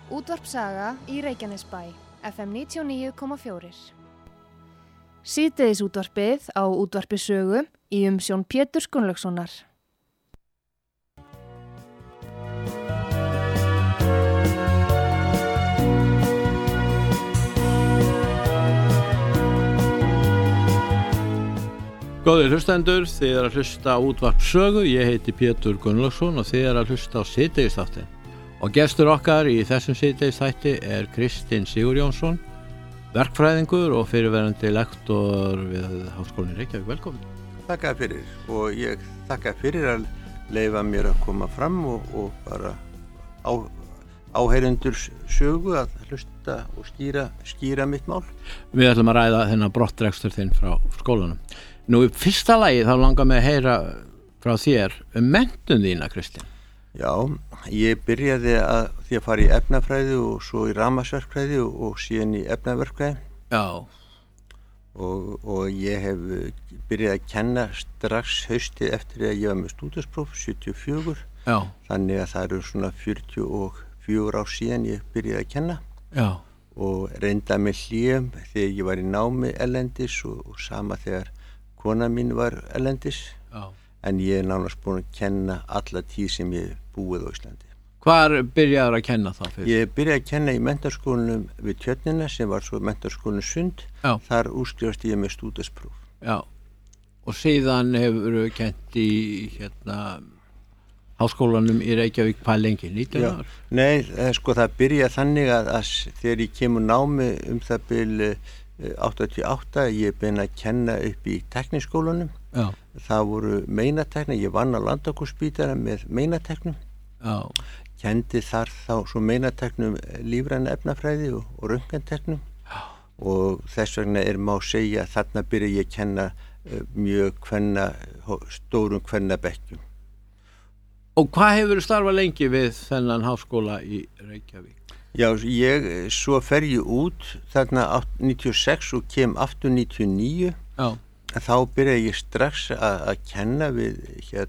Útvarp Saga í Reykjanesbæ, FM 99,4. Síðdegis útvarpið á Útvarpi Sögu í umsjón Péturs Gunnlaugssonar. Góðir hlustendur, þið að hlusta á Útvarp Sögu, ég heiti Pétur Gunnlaugsson og þið að hlusta á síðdegisþáttinn. Og gestur okkar í þessum síðdegisþætti Kristinn Sigurjónsson, verkfræðingur og fyrirverandi lektor við Háskólann í Reykjavík. Velkomin. Þakka fyrir og ég þakka fyrir að leyfa mér að koma fram og bara áheyrendur sögu að hlusta og skýra mitt mál. Við ætlum að ræða þennan brottrekstur þinn frá skólanum. Nú í fyrsta lagi þá langar mig að heyra frá þér menntun þína, Kristinn. Já, ég byrjaði því að fara í efnafræði og svo í rafmagnsverkfræði og síðan í efnaverkfræði. Já. Og ég hef byrjaði að kenna strax haustið eftir að ég var með stúdentspróf 74. Já. Þannig að það eru svona 44 ár síðan ég byrjaði að kenna. Já. Og reynda með hléum þegar ég var í námi erlendis og sama þegar kona mín var erlendis. Já. En ég nánast búin að kenna alla tíð sem ég búið á Íslandi. Hvar byrjaður að kenna þá fyrst? Ég byrjaði að kenna í menntaskólanum við Tjörnina sem var svo menntaskólanum Sund. Já. Þar úrskrifast ég með stúdentspróf. Já. Og síðan hefur kent í Háskólanum í Reykjavík hvað lengi? 19 ár? Nei, það byrjaði þannig að þegar ég kemur námi það bil 88, ég beina að kenna upp í tekniskólanum. Já. Það voru meinatekna, ég vann á Landakotsspítala með meinateknum. Já. Kendi þar þá svo meinateknum lífræna efnafræði og röntgenteknum. Já. Og þess vegna má segja að þarna byrja ég að kenna mjög stórum kvennabekkjum. Og hvað hefur starfað lengi við þennan háskóla í Reykjavík? Já, svo fer ég út þarna 96 og kem aftur 99. Já. Þá byrjaði ég strax að kenna við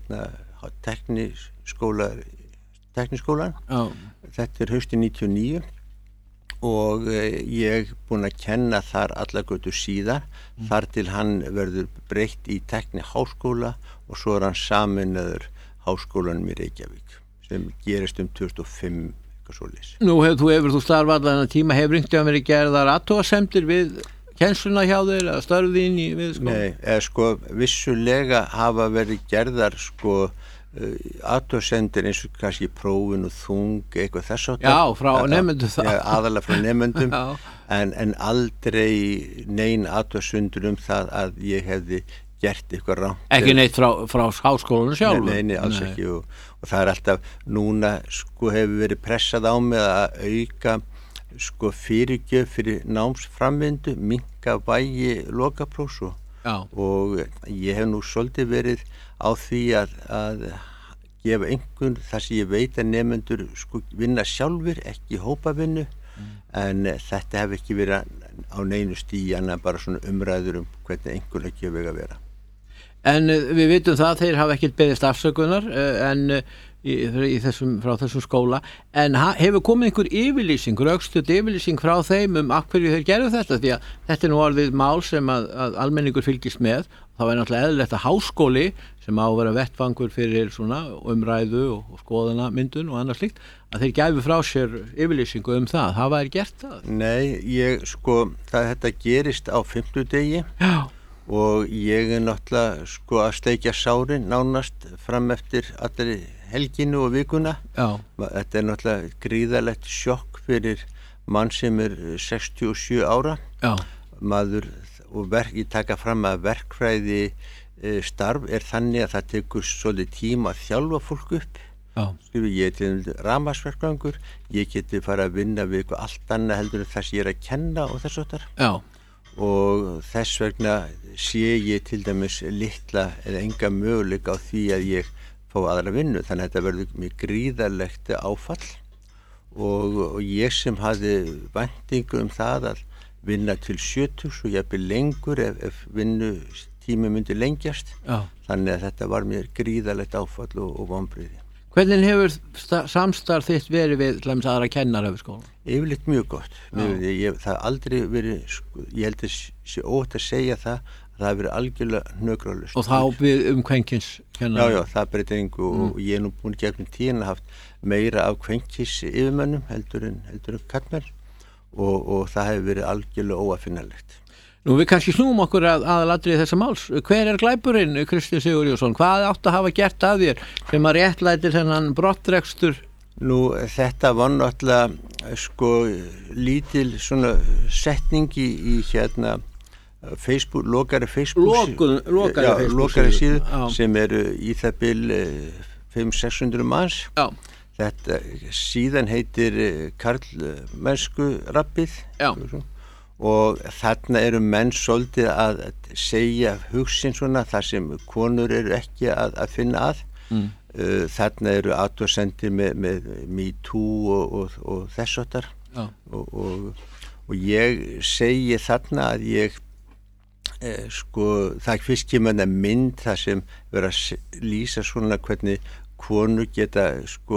tekniskólan. Já. Þetta haustið 99 og ég búinn að kenna þar alla götur síðan þar til hann verður breytt í tekniháskóla og svo hann sameinaður Háskólanum í Reykjavík sem gerist 2005. Nú hefur þú starfað allan að tíma, hefur einhvern veginn verið gerðar athugasemdir við kennsluna hjá þér eða störfðin við skóla? Nei, vissulega hafa verið gerðar athugasemdir eins og kannski prófin og þung, eitthvað þess að Já, frá nemendum það. Já, aðalega frá nemendum, en aldrei nein athugasemdir það að ég hefði gert eitthvað rangt. Ekki neitt frá háskólanum sjálf? Nei, alls ekki og það alltaf núna hefur verið pressað á mig að auka fyrirgjöf fyrir námsframvindu, minnka vægi lokaprófs og ég hef nú svolítið verið á því að gefa einhvern þar sem ég veit að nemendur vinna sjálfur, ekki hópavinnu en þetta hef ekki verið á neinu stigi annað bara svona umræður hvernig einhvern ekki hefur að vera. En við vitum það að þeir hafa ekkert beðist afsökunar frá þessum skóla en hefur komið einhver yfirlýsing, rökstudd yfirlýsing frá þeim af hverju þeir gerðu þetta því að þetta nú orðið mál sem að almenningur fylgist með það var náttúrulega eðlilegt að háskóli sem á að vera vettvangur fyrir svona umræðu og skoðanamyndun og annað slíkt að þeir gæfu frá sér yfirlýsingu það hafa þeir gert það? Nei, þetta gerist á 5. degi. Já. Og ég náttúrulega að steikja sárin nánast fram eftir allri helginu og vikuna. Já. Þetta náttúrulega gríðalegt sjokk fyrir mann sem 67 ára. Já. Maður og ég taka fram að verkfræði starf þannig að það tekur svolítið tíma að þjálfa fólk upp. Já. Ég til rafmagnsverkfræðingur, ég geti fara að vinna við eitthvað allt annað heldur en þess ég að kenna og þess áttar. Já. Og þess vegna sé ég til dæmis litla eða enga möguleika á því að ég fá aðra vinnu þannig að þetta verður mjög gríðarlegt áfall og ég sem hafði væntingu það að vinna til 70 og jafnvel lengur ef vinnutími myndi lengjast. Já. Þannig að þetta var mér gríðarlegt áfall og vonbrigði. Hvernig hefur samstarf þitt verið við aðra kennara við skólan? Yfirleitt mjög gott. Það aldrei verið, ég held að sé óhætt að segja það hefur verið algjörlega hnökralaust. Og þá við kvenkins kennara? Já, það breytir engu og ég nú búin gegnum tíðina haft meira af kvenkis yfirmönnum heldur en karlmenn og það hefur verið algjörlega óafinnanlegt. Nú við kannski snúum okkur aðalatriði þessa máls. Hver Glæpurinn, Kristinn Sigurjónsson? Hvað átti að hafa gert að þér sem að réttlætir þennan brottrekstur? Nú þetta var náttúrulega lítil svona setning í Facebook, lokari síðu sem eru í það bil 500-600 manns. Já. Þetta síðan heitir karlmennsku rappið. Já. Og þarna eru menn svolítið að segja hugsin svona þar sem konur eru ekki að finna að. Þarna eru athugasemdir með MeToo og þess háttar. Og ég segi þarna að ég það fyrst kemur mynd þar sem vera að lýsa svona hvernig konur geta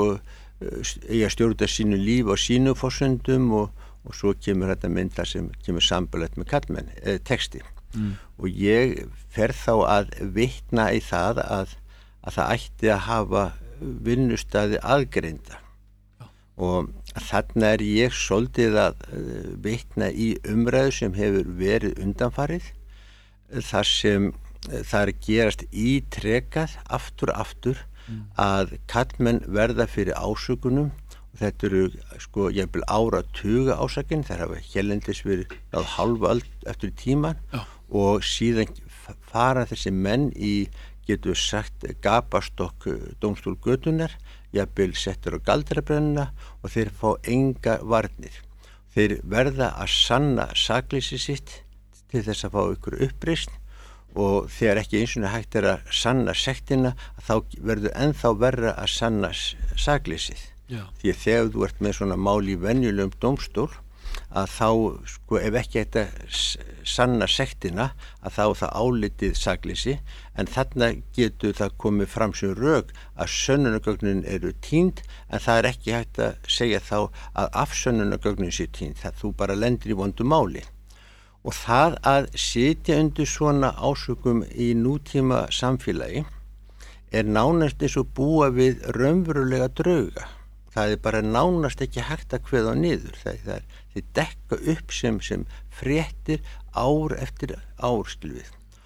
eiga stjórna sínu líf á sínu forsendum og svo kemur þetta mynd þar sem kemur sambalegt með karlmenn, texti. Og ég fer þá að vitna í það að það ætti að hafa vinnustæði aðgreinda. Og þarna ég svolítið að vitna í umræðu sem hefur verið undanfarið, þar sem það gerast ítrekað aftur og aftur að karlmenn verða fyrir ásökunum. Þetta eru jafnvel áratuga ásakinn, það hafa hérlendis verið hálfa öld eftir tíman. Já. Og síðan fara þessi menn í, getur sagt, gapastokk dómstól götunar, jafnvel settur á galdrabrennuna og þeir fá enga varnir. Þeir verða að sanna sakleysi sitt til þess að fá ykkur uppreisn og þegar ekki eins og hægt að sanna sektina, þá verður ennþá verra að sanna sakleysið. Já. Því að þegar þú ert með svona mál í venjulegum dómstól að þá ef ekki þetta sanna sektina að þá það álitið sakleysi en þarna getur það komið fram sem rök að sönnunargögnin eru týnd en það ekki hægt að segja þá að afsönnunargögnin sé týnd, það þú bara lendir í vondu máli. Og það að sitja undir svona ásökum í nútíma samfélagi nánast eins og búa við raunverulega drauga. Það bara nánast ekki hægt að kveða niður. Þeir dekka upp sem fréttir ár eftir ár skilvið.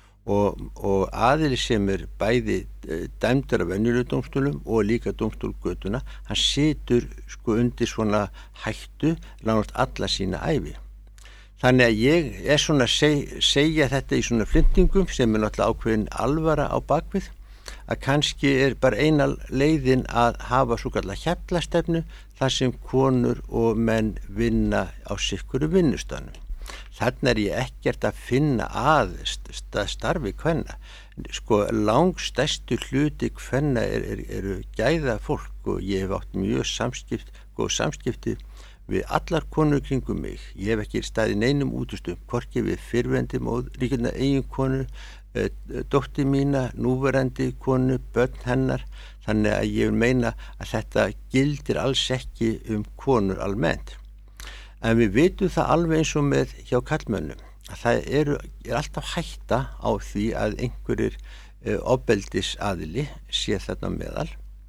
Og aðili sem bæði dæmdur af venjulegum dómstólum og líka dómstól götuna, hann situr undir svona hættu nánast alla sína ævi. Þannig að ég svona segja þetta í svona flimtingum sem náttúrulega ákveðin alvara á bakvið. Að kannski bara eina leiðin að hafa svo kallar hjallastefnu þar sem konur og menn vinna á sikuru vinnustanum. Þarna ég ekkert að finna að starfi kvenna. Langstærstu hluti kvenna eru gæða fólk og ég hef átt mjög góð samskipti við allar konur kringum mig. Ég hef ekki staðið neinum útustum, hvorki við fyrrverandi ríkjandi eiginkonu, dóttir mína, núverandi konu, börn hennar, þannig að ég vil meina að þetta gildir alls ekki konur almennt. En við vitum það alveg eins og með hjá karlmönnum, að það er alltaf hætta á því að einhverjir ofbeldisaðili sé þarna meðal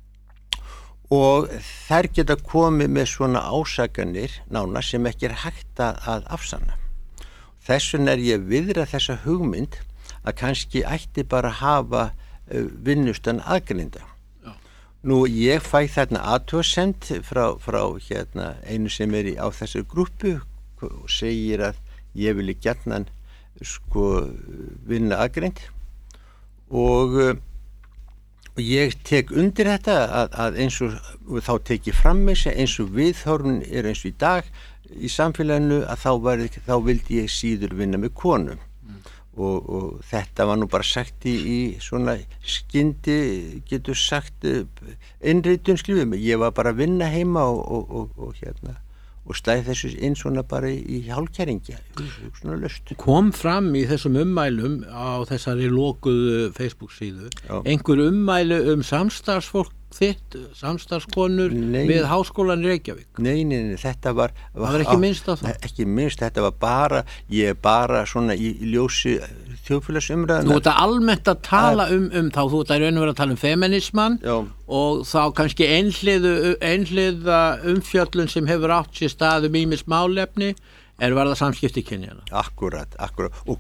og þær geta komið með svona ásakanir nána sem ekki hægt að afsanna. Þess vegna ég viðra þessa hugmynd að kannski ætti bara að hafa vinnustan aðgreinda. Nú ég fæ þarna athugasemd frá einu sem á þessu grúppu og segir að ég vilji gjarnan vinna aðgreind og ég tek undir þetta að eins og þá tek ég fram með sig eins og viðhorfin eins og í dag í samfélaginu að þá vildi ég síður vinna með konum. Og þetta var nú bara sagt í svona skyndi, getur sagt, innritun skrifum. Ég var bara að vinna heima og slæði þessu inn svona bara í hálfkæringja, svona löst. Kom fram í þessum ummælum á þessari lokuðu Facebook síðu einhver ummælu samstarfsfólk þitt, samstarfskonur við Háskólann í Reykjavík? Nei, þetta var ekki minnst á það? Ekki minnst, þetta var bara, ég er bara svona í ljósi þjóðfélagsumræðunar. Þú ert að almennt að tala þá, þú ert að raun og vera að tala feminisman og þá kannski einhliða umfjöllun sem hefur átt sér stað ýmis málefni var það samskipti kynjanna. Akkurat. Og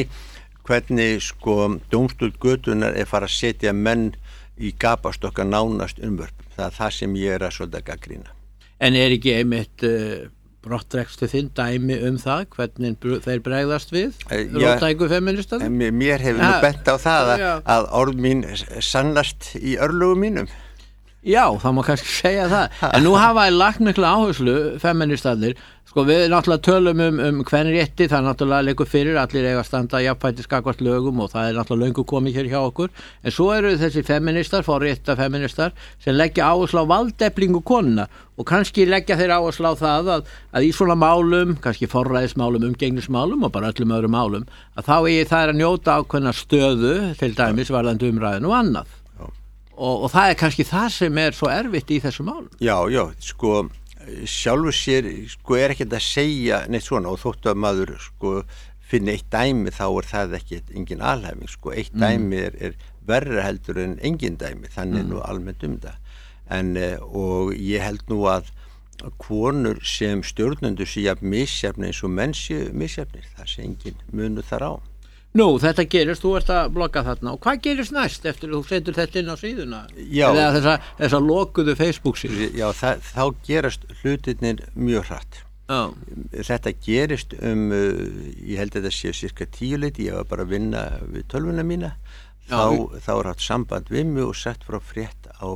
hvernig sko dómstóll götunnar fara að setja menn í gapastokka nánast umvörpum. Það er það sem ég að svolítið gagnrýna. En ekki einmitt brottrekstu þinn dæmi það, hvernig þeir bregðast við róttæku feministar? Mér hefur nú bent á það að orð mín sannast í örlögum mínum. Já, það má kannski segja það. En nú hafa ég lagt miklu áherslu feministarnir. Sko við náttúrulega tölum kvenrétti, það náttúrulega leikur fyrir, allir eiga að standa jafnfætis gagnvart lögum og það náttúrulega löngu komið hér hjá okkur. En svo eru þessi feministar, forrétta feministar, sem leggja áherslu á valdeflingu konuna og kannski leggja þeir áherslu á það að í svona málum, kannski forræðismálum, umgengnismálum og bara öllum öðrum málum, að þá það að njóta ákveðna stöðu, til dæmis varðandi umræðin og annað. Og það kannski það sem svo erfitt í þessu málum. Já, sko sjálfur sér sko ekkert að segja neitt svona og þóttu að maður sko finni eitt dæmi þá það ekkert engin alhæfing sko, eitt dæmi verra heldur en engin dæmi, þannig nú almennt það. En og ég held nú að konur sem stjórnendur sé misjafni eins og menn séu misjafnir, það sé engin munur þar á. Nú, þetta gerist, þú ert að blogga þarna og hvað gerist næst eftir þú setur þetta inn á síðuna? Já. Eða þessa lokuðu Facebook-síðu? Já, þá gerast hlutirnir mjög hratt. Já. Þetta gerist ég held að þetta sé cirka 10 ég var bara að vinna við tölvuna mína. Þá haft samband við mig og sett frá frétt á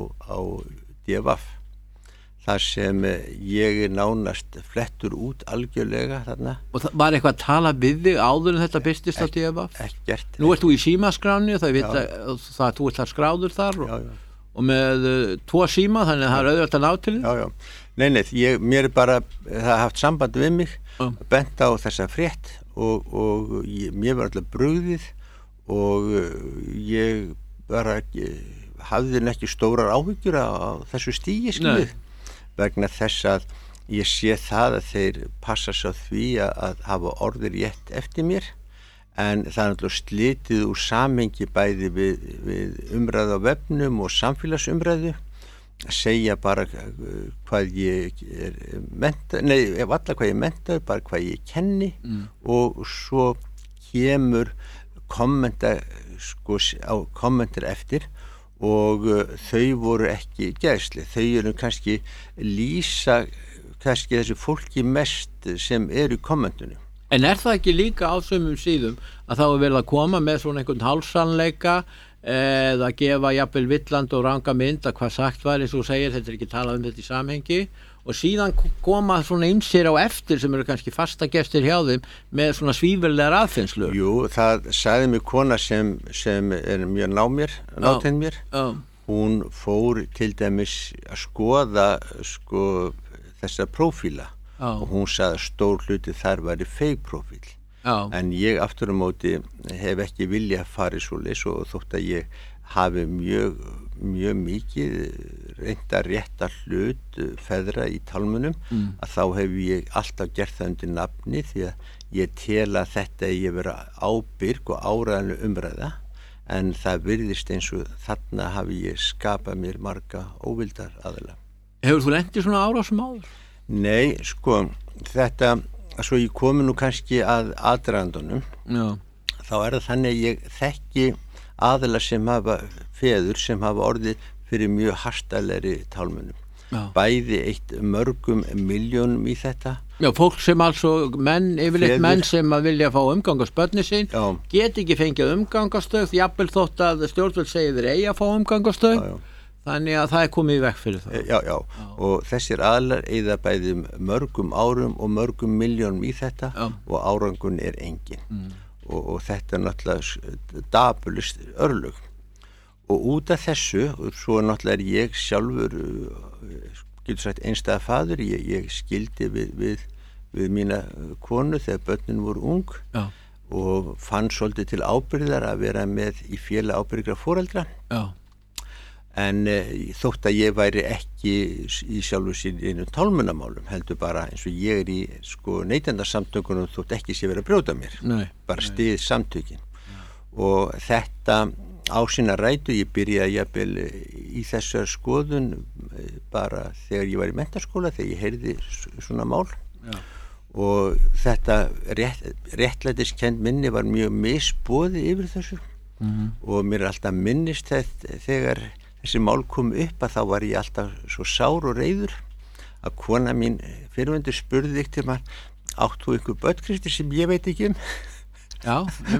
DFF. þar sem ég nánast flettur út algjörlega þarna. Og var eitthvað að tala við þig áður en þetta birtist á DFF? Ekkert. Nú ert þú í símaskráni og það veit að þú ert þar skráður þar og með 2 síma, þannig að það auðvitað að ná til þig? Já. Nei, mér bara, það haft samband við mig, bent á þessa frétt og mér var alltaf brugðið og ég bara hafði ekki stórar áhyggjur á þessu stígi, vegna þess að ég sé það að þeir passa svo því að hafa orðið rétt eftir mér, en það er náttúrulega slitið úr samhengi bæði við umræðu á vefnum og samfélagsumræðu, að segja bara hvað ég hvað ég menntaður, bara hvað ég kenni og svo kemur kommentar eftir og þau voru ekki geðsli, þau eru kannski lýsa þessu fólki mest sem eru í kommentunum. En það ekki líka á sumum síðum að þá verið að koma með svona einhvern hálfsannleika eða gefa jafnvel villandi og ranga mynd að hvað sagt var, eins og þú segir, þetta ekki talað þetta í samhengi, og síðan koma svona ýmsir á eftir sem eru kannski fastagestir hjá þeim með svona svívirlegar aðfinnslur. Jú, það sagði mig kona sem mjög nátenn mér. Hún fór til dæmis að skoða þessa prófíla og hún sagði að stór hluti þar væri fake prófíl. En ég aftur á móti hef ekki vilja að fara svoleiðis og þótt að ég hafi mjög mikið reynt að rétta hlut feðra í talmunum, að þá hef ég alltaf gert það undir nafni því að ég tel að þetta ég vera ábyrg og áræðanlega umræða, en það virðist eins og þarna hafi ég skapað mér marga óvildar aðila. Hefur þú lent í svona árásum áður? Nei, þetta, svo ég komi nú kannski að aðdragandunum, þá það þannig að ég þekki aðila sem hafa feður sem hafa orðið fyrir mjög hartalegri tálmunum. Bæði eitt mörgum milljónum í þetta. Já, fólk sem yfirleitt menn sem að vilja fá umgangast börni sín, get ekki fengið umgangastöð, jafnvel þótt að stjórnvöld segir þeir eigi að fá umgangastöð. Þannig að það komið í vekk fyrir það. Já, og þessir aðlar eyða bæði mörgum árum og mörgum milljónum í þetta og árangun engin. Og þetta náttúrulega dapurlust örlög. Og út af þessu, svo náttúrulega ég sjálfur, getur sagt einstæða faður, ég skildi við mína konu þegar börnin voru ung og fann svolítið til ábyrgðar að vera með í félag ábyrgra foreldra. en þótt að ég væri ekki í sjálfu sín einum tálmunamálum, heldur bara eins og ég í sko neytendasamtökunum þótt ekki sé verið að brjóta mér. Bara styð samtökin. Og þetta á sína rætu, ég byrjaði jafnvel í þessar skoðun bara þegar ég var í menntaskóla, þegar ég heyrði svona mál. Og þetta réttlætiskend minni var mjög misboðið yfir þessu. Og mér alltaf minnist þegar þessi mál kom upp að þá var ég alltaf svo sár og reiður að kona mín fyrrverandi spurði ykkur maður, átt þú ykkur börn, Kristi, sem ég veit ekki um? Já,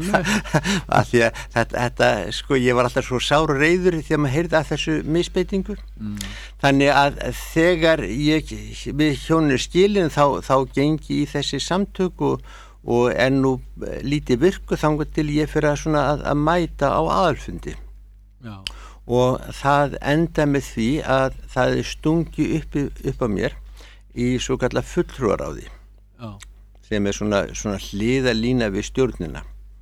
af því að þetta sko, ég var alltaf svo sár og reiður þegar maður heyrði að þessu misbeitingu. Þannig að þegar við hjónir skilin þá gengi í þessi samtök og nú lítið virku þangað til ég fyrir að mæta á aðalfundi. Já. Og það enda með því að það stungi upp á mér í svo kallað fulltrúaráði. Já. Sem er svona hliðalína við stjórnina.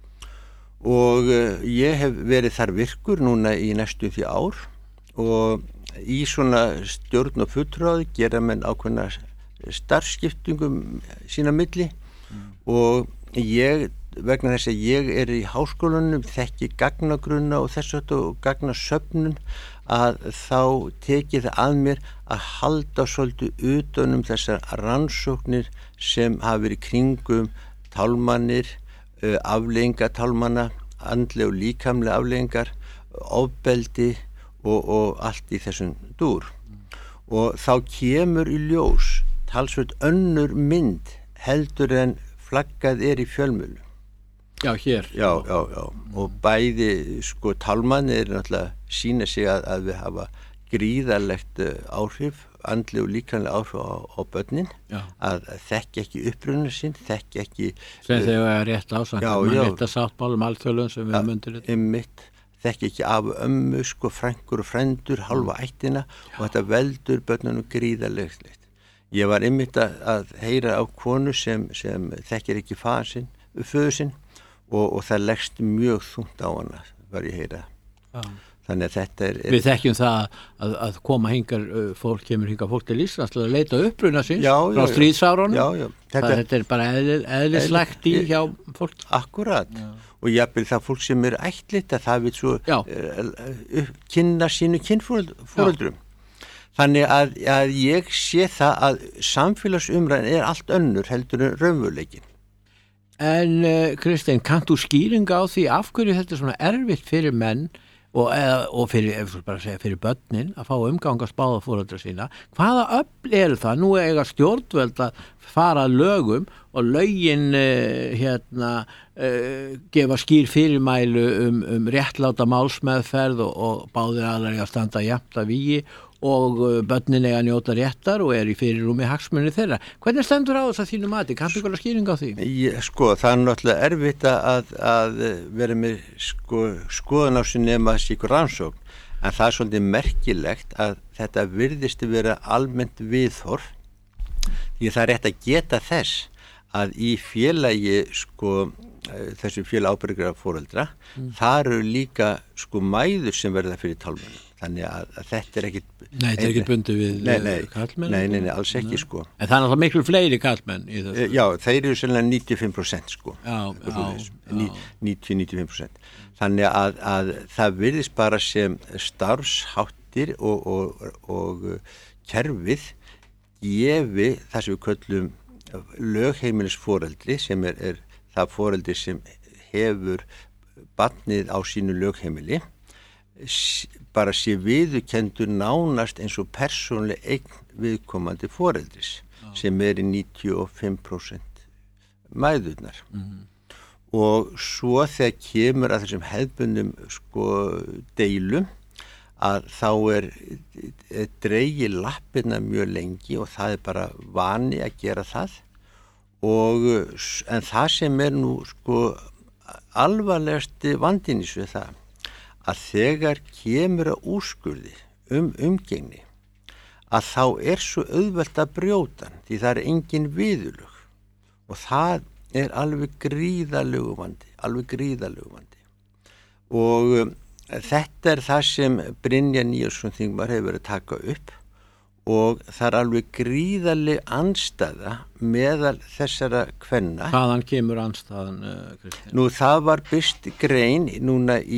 Og ég hef verið þar virkur núna í næstu því ár og í svona stjórn og fulltrúaráði gera menn ákveðna starfskiptingum sína milli og ég, vegna þess að ég er í háskólanum, þekki gagnagrunna og þess og gagnasöfnun, að þá tekið það að mér að halda svolítið utan þessar rannsóknir sem hafa verið kringum tálmanir, afleiðingar tálmana, andleg og líkamlega afleiðingar, ofbeldi og allt í þessum dúr. Og þá kemur í ljós talsvert önnur mynd heldur en flaggað er í fjölmiðlum. Já, hér. Já. Og bæði sko tálmanir náttúrulega sýna sig að við hafa gríðarlegt áhrif, andleg og líkamlega áhrif á börnin. Já. Að þekki ekki uppruna sinn, þekki ekki sem þegar rétt ásand, rétt að sáttmálum alþjóðlegum sem við mundir þetta. Einmitt, þekki ekki af ömmu, sko frænkur og frændur, halva ættina og þetta veldur börnunum gríðarlegt. Ég var einmitt að heyra á konu sem þekkir ekki föður sinn og það leggst mjög þungt á hana, var ég heyra. Já. Þannig að þetta er... Við þekkjum það að koma kemur hingar fólk til Íslands til að leita uppruna síns frá stríðsárunum. Já. Þetta er bara eðlislegt í hjá fólk. Akkurat. Já. Og jafnvel það fólk sem er ættleitt að það vil svo kynna sínu kynforeldrum. Þannig að ég sé það að samfélagsumræðin er allt önnur heldur en raunveruleikinn. En Kristinn, kannt þú skýringa á því af hverju þetta er svona erfitt fyrir menn og fyrir börnin að fá umgangast báða foreldra sína? Hvaða öfl eru það? Nú eiga stjórnvöld að fara lögum og lögin gefa skýr fyrirmælu réttláta málsmeðferð og báðir aðlar að standa jafnt að vígi og börnin eiga að njóta réttar og er í fyrirrúmi hagsmuni þeirra. Hvernig stendur á þess að þínu mati? Kanntu ykkur að skýringa á því? Sko, það er náttúrulega erfitt að vera með skoðun á sig nema þessi ykkur rannsókn, en það er svolítið merkilegt að þetta virðist vera almennt viðhorf, því það er rétt að geta þess að í félagi þessu félag ábyrgra foreldra, þar eru líka mæður sem verða fyrir tálmunum. Þannig að þetta er ekkit... Nei, þetta er ekkit bundið við karlmenn? Nei, alls ekki, En það er náttúrulega miklu fleiri karlmenn í þessu? Já, þeir eru sennilega 95%, Já. 90-95%. Þannig að það virðist bara sem starfsháttir og kerfið gefi það sem við köllum lögheimilisforeldri, sem er það foreldri sem hefur barnið á sínu lögheimili, bara sé viðurkenndur nánast eins og persónuleg eign viðkomandi foreldris sem er í 95% mæðurnar. Og svo þegar kemur að þessum hefðbundum deilum að þá er dregið lappirna mjög lengi og það er bara vani að gera það en það sem er nú alvarlegasti vandinn í það að þegar kemur að úrskurði umgengni að þá er svo auðvelt að brjóta hann því það er engin viðurlög og það er alveg gríðarlegu vandi og þetta það sem Brynjar Níelsson þingmaður hefur verið að taka upp og það alveg gríðarleg andstæða meðal þessara kvenna. Hvaðan kemur andstæðan, Kristinn? Nú það var birt grein núna í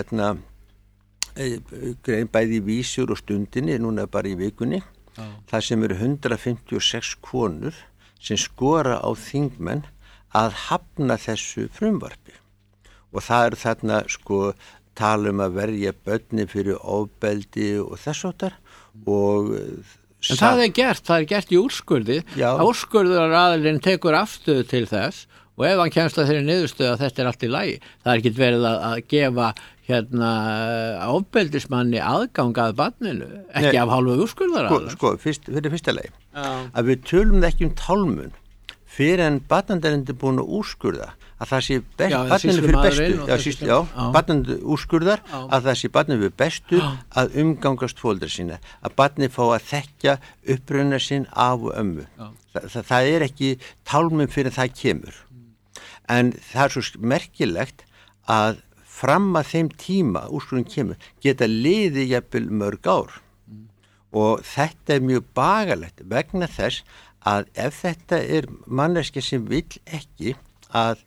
grein bæði í Vísur og Stundinni, núna bara í vikunni. Það sem eru 156 konur sem skora á þingmenn að hafna þessu frumvarpi. Og það eru þarna tala að verja börni fyrir ofbeldi og þessóttar og en það er gert í úrskurði. Úrskurðaraðilinn tekur afstöðu til þess og ef hann kemst að þeirri niðurstöðu að þetta er allt í lagi, það er ekki verið að gefa ofbeldismanni aðgang að barninu, ekki af hálfu úrskurðaraðilins. Fyrir fyrsta lagi að við tölum ekki tálmun fyrir en barnandarendi búin að úrskurða að það sé barninu fyrir bestu barninu úrskurðar að það sé barninu fyrir bestu að umgangast foreldra sína, að barnið fá að þekkja uppruna sinn af og ömmu. Það er ekki tálmun fyrir það kemur. En það er svo merkilegt að fram að þeim tíma úrskurðin kemur geta liðið jafnvel mörg ár og þetta er mjög bagalegt vegna þess að ef þetta er manneskja sem vill ekki að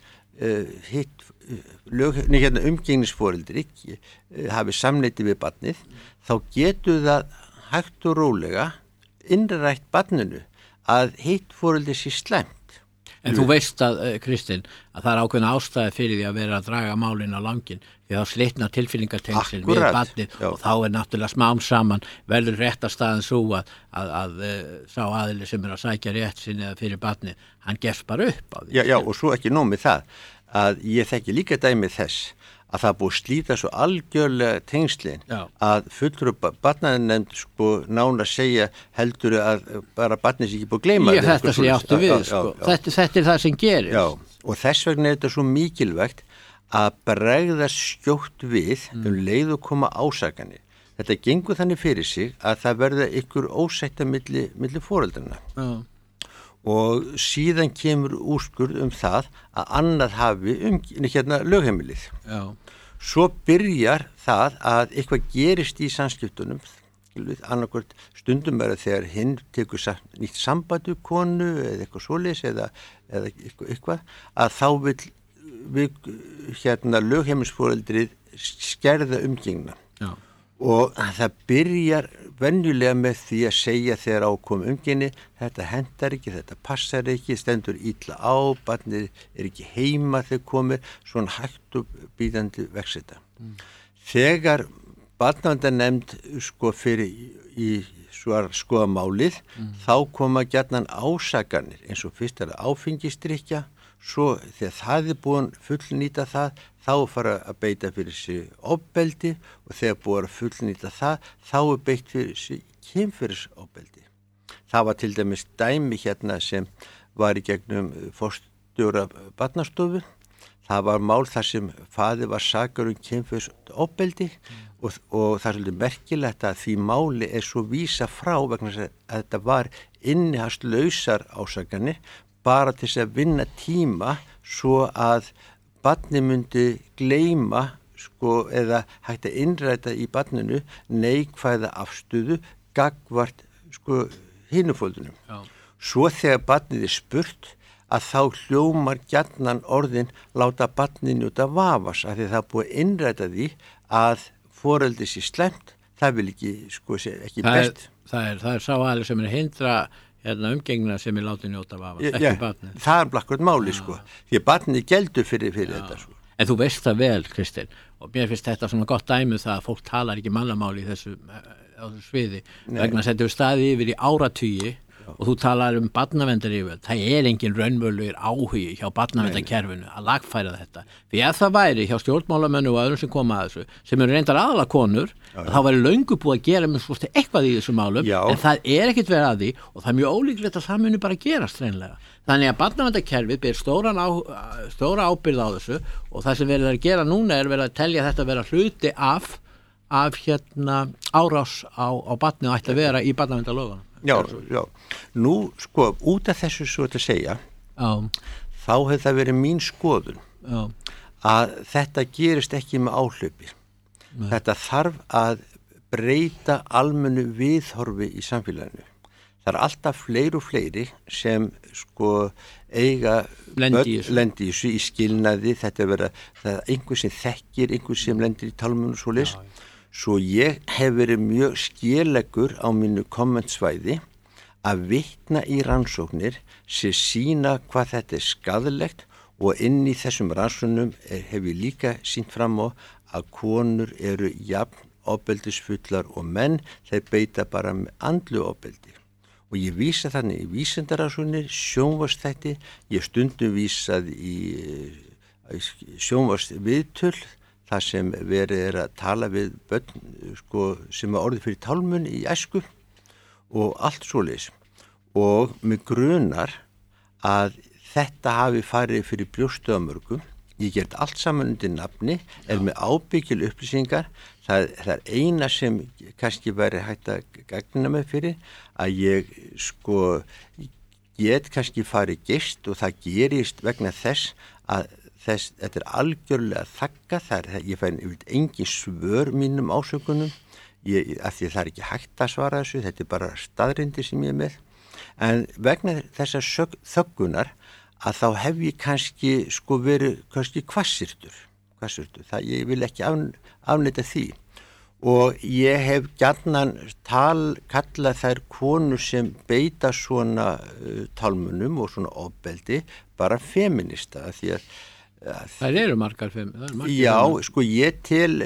umgengnisforeldri hafi samneyti við barnið, þá getur það hægt og rólega innrætt barninu að hitt foreldri sé slæmt. En þú veist að, Kristinn, að það er ákveðna ástæði fyrir því að vera að draga málin á langinn, því þá slitna tilfinningartengslin við barnið og þá er náttúrulega smám saman verður réttarstaðan svo að sá aðili sem er að sækja rétt sinni eða fyrir barnið, hann gefst bara upp á því. Já, og svo ekki nóg með það, að ég þekki líka dæmi þess að það búið slíta svo algjörlega tengslin að fullur barnanefnd nána segja heldur að bara barnið sé ekki búið að gleyma þetta sem ég áttu við, þetta er það sem gerir. Já, og þess vegna er þetta svo mikilvægt að bregðast skjótt við leið og koma ásakanir. Þetta gengur þannig fyrir sig að það verða ykkur ósætta milli foreldrana. Og síðan kemur úrskurð það að annað hafi lögheimilið. Svo byrjar það að eitthvað gerist í samskiptunum, annarkvort stundum er þegar hinn tekur nýtt samband við konu eða eitthvað svoleiðis eða eitthvað, að þá vil lögheimilisforeldrið skerða umgengna. Og það byrjar venjulega með því að segja þegar ákom umgengni, þetta hendar ekki, þetta passar ekki, stendur illa á, barnið er ekki heima þegar komir, svona hægt og bíðandi vex þetta. Þegar barnaverndarnefnd fyrir í skoða málið, þá koma gjarnan ásakanir, eins og fyrst er áfengisdrykkja, svo þegar það er búin fullnýta það, þá fara að beita fyrir sig ofbeldi og þegar búið að fullnýta það, þá er beitt fyrir sig kynferðisofbeldi. Það var til dæmis dæmi sem var í gegnum forstjóra barnastofu. Það var mál þar sem faðir var sakaður kynferðisofbeldi og það er svolítið merkilegt að því máli er svo vísa frá vegna að þetta var innihaldslausar ásakanir bara til þess að vinna tíma svo að barnið myndi gleyma eða hægt að innræta í barninu neikvæða afstöðu gagnvart hinuforeldrunum. Svo þegar barnið er spurt að þá hljómar gjarnan orðin láta barninu út af vafas af því það er búið að innræta því að foreldri sé slæmt, það vil ekki best. Það er sá aðeins sem er hindra umgengna sem er látið njóta vafas, ekki barnið. Það er blakkvært máli, því að barnið geldur fyrir þetta. En þú veist það vel, Kristinn, og mér finnst þetta svona gott dæmi það að fólk talar ekki mannamáli á þessu sviði, vegna að þetta er staðið yfir í áratugi og þú talar barnaverndaryfirvöld, það er engin raunverulegur áhugi hjá barnaverndarkerfinu að lagfæra þetta. Því ef það væri hjá stjórnmálamönnum og öðrum sem koma að þessu, sem eru reyndar aðalega konur, þá væri löngu búið að gera með eitthvað í þessu málum, en það er ekkit verið að því og það er mjög ólíklegt að það muni bara gerast hreinlega. Þannig að barnaverndarkerfið ber stóra ábyrgð á þessu og það sem verið að gera núna er verið að telja þetta vera hluti af árás á barnið og ætti að vera í barnaverndarlögunum. Já. Nú, út af þessu svo að segja, þá hefur það verið mín skoðun að þetta gerist ekki með áhlaupi. Þetta þarf að breyta almennu viðhorfi í samfélaginu. Það alltaf fleiri og fleiri sem eiga lendi í þessu í skilnaði, þetta það einhver sem þekkir, einhver sem lendir í tálmunum svoleiðis. Svo ég hef verið mjög skelegur á mínu kommentsvæði að vitna í rannsóknir sem sýna hvað þetta skaðlegt og inn í þessum rannsóknum hef ég líka sýnt fram á að konur eru jafn ofbeldisfullar og menn, þeir beita bara með andlu ofbeldi. Og ég vísa þannig í vísindarannsóknir, sjónvarpsþætti, ég stundum vísað í sjónvarpsviðtöl, þar sem verið að tala við börn sem orðið fyrir tálmun í æsku og allt svoleiðis. Og mig grunar að þetta hafi farið fyrir brjóstu á mörgum. Ég gert allt saman undir nafni, með ábyggil upplýsingar. Það eina sem kannski væri hægt að gagna mig fyrir, að ég get kannski farið geyst og það gerist vegna þess að þetta algjörlega þagga, ég fæ engin svör mínum ásökunum, af því það ekki hægt að svara þessu, þetta bara staðreyndir sem ég með. En vegna þessar þöggunar, að þá hef ég kannski verið kannski hvassyrtur. Ég vil ekki afneita því. Og ég hef gjarnan kallað þær konur sem beita svona tálmunum og svona ofbeldi bara feminista. Því að þær eru margar feminista. Já, ég tel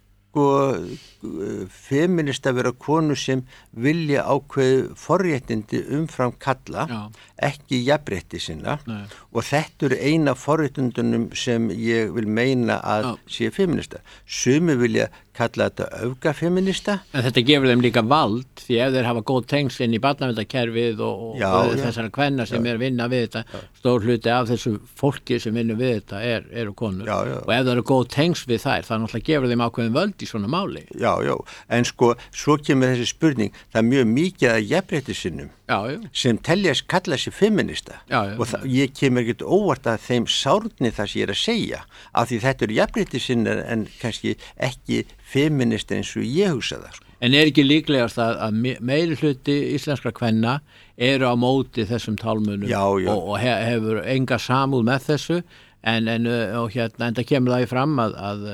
feminista vera konur sem vilja ákveðu forréttindi umfram kalla, ekki jafnrétti sinna. Nei. Og þetta eru eina forréttindunum sem ég vil meina að sé feminista. Sumi vilja kalla þetta öfgafeminista. En þetta gefur þeim líka vald, því ef þeir hafa góð tengsl inn í barnaverndarkerfið og þessara kvenna sem er að vinna við þetta, stór hluti af þessu fólki sem vinnur við þetta eru konur. Og ef það eru góð tengsl við þær, það náttúrulega gefur þeim ákveðin völd í svona máli. Já, en svo kemur þessi spurning, það er mjög mikið að jafnréttisinnum sem kalla sig feminista. Og ég kemur ekkert óvart að þeim sárni það sem ég er að segja, af því þetta eru jafnréttisinnar en kannski ekki feminista eins og ég hugsa það. En er ekki líklegast að meiri hluti íslenskra kvenna eru á móti þessum tálmunum og hefur enga samúð með þessu en það kemur það í fram að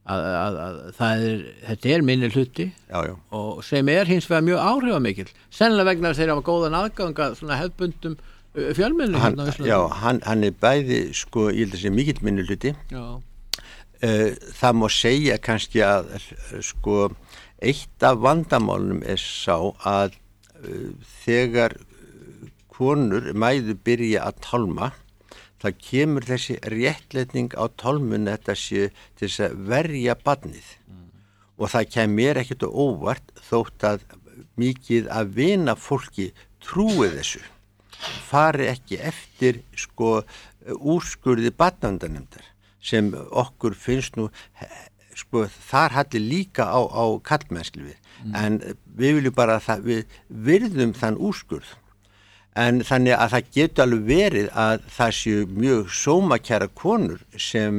þetta er minni hluti og sem er hins vegar mjög áhrifamikill, sennilega vegna þess að þeir hafa góðan aðgang að svona hefðbundum fjölmiðlum. Hann er bæði, ég held að sé mikill minni hluti. Það má segja kannski að eitt af vandamálunum er sá að þegar mæður byrja að tálma, það kemur þessi réttlætning á tálmun þetta sé til þess að verja barnið. Og það kemur mér ekkert óvart þótt að mikið að vina fólki trúi þessu, fari ekki eftir úrskurði barnaverndarnefndar sem okkur finnst nú þar halli líka á karlmennslu við. En við viljum bara að við virðum þann úrskurð. En þannig að það getur alveg verið að það séu mjög sómakæra konur sem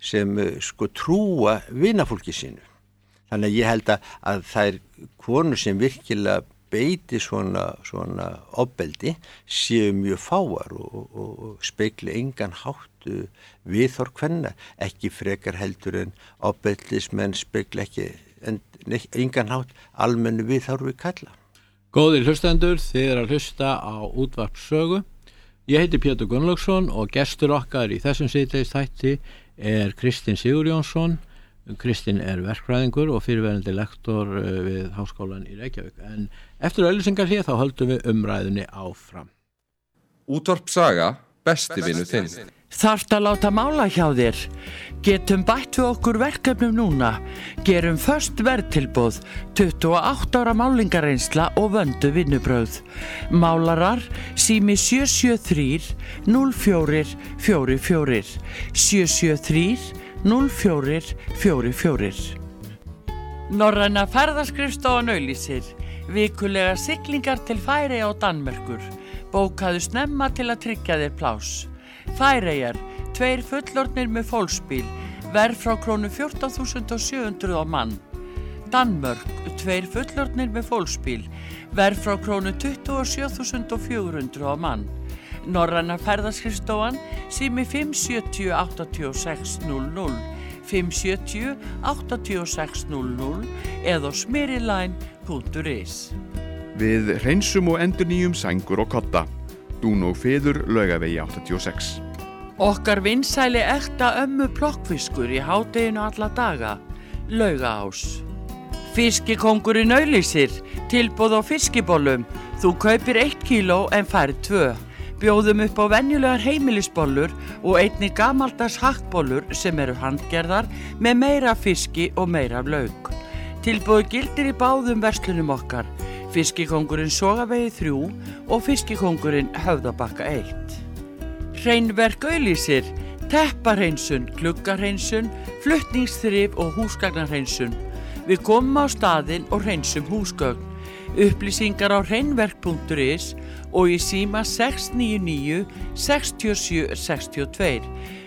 trúa vinafólki sínu. Þannig að ég held að það er konur sem virkilega beiti svona ofbeldi séu mjög fáar og spegli engan háttu viðhorf kvenna, ekki frekar heldur en ofbeldismenn spegli ekki engan hátt almennu viðhorfi kalla. Góðir hlustendur, þið eru að hlusta á útvarpssögu. Ég heiti Pétur Gunnlaugsson og gestur okkar í þessum síðdegisþætti er Kristinn Sigurjónsson. Kristinn er verkfræðingur og fyrirverandi lektor við Háskólann í Reykjavík. En eftir auglýsingar hér þá höldum við umræðunni áfram. Útvarpssaga, besti vinur þinn. Þarft að láta mála hjá þér? Getum bætt við okkur verkefnum núna. Gerum föst verðtilboð, 28 ára málingareynsla og vöndu vinnubrögð. Málarar, sími 773 04 44 773 04 44. Norræna ferðaskrifstofan auglýsir. Vikulega siglingar til Færeyja og Danmerkur. Bókaðu snemma til að tryggja þér pláss. Færeyjar, 2 fullorðnir með fólksbíl, verð frá krónu 14.700 á mann. Danmörk, 2 fullorðnir með fólksbíl, verð frá krónu 27.400 á mann. Norræna ferðaskrifstofan, sími 570 86 00, 570 86 00 eða smyriline.is. Við hreinsum og endurnýjum sængur og kotta. Dún og feður Laugavegi 86. Okkar vinsæli ekta ömmu plokkfiskur í hádeginu alla daga, Laugaás. Fiskikóngurinn auglýsir, tilboð á fiskibollum, þú kaupir 1 kíló en færð 2. Bjóðum upp á venjulegar heimilisbollur og einnig gamaldags hakkbollur sem eru handgerðar með meira fiski og meira lauk. Tilboð gildir í báðum verslunum okkar, Fiskikóngurinn Sogavegi 3 og Fiskikóngurinn Höfðabakka 1. Hreinverk auglýsir, tepparhreinsun, gluggarhreinsun, flutningsþrif og húsgagnarhreinsun. Við komum á staðinn og hreinsum húsgögn. Upplýsingar á hreinverk.is og í síma 699 67 62,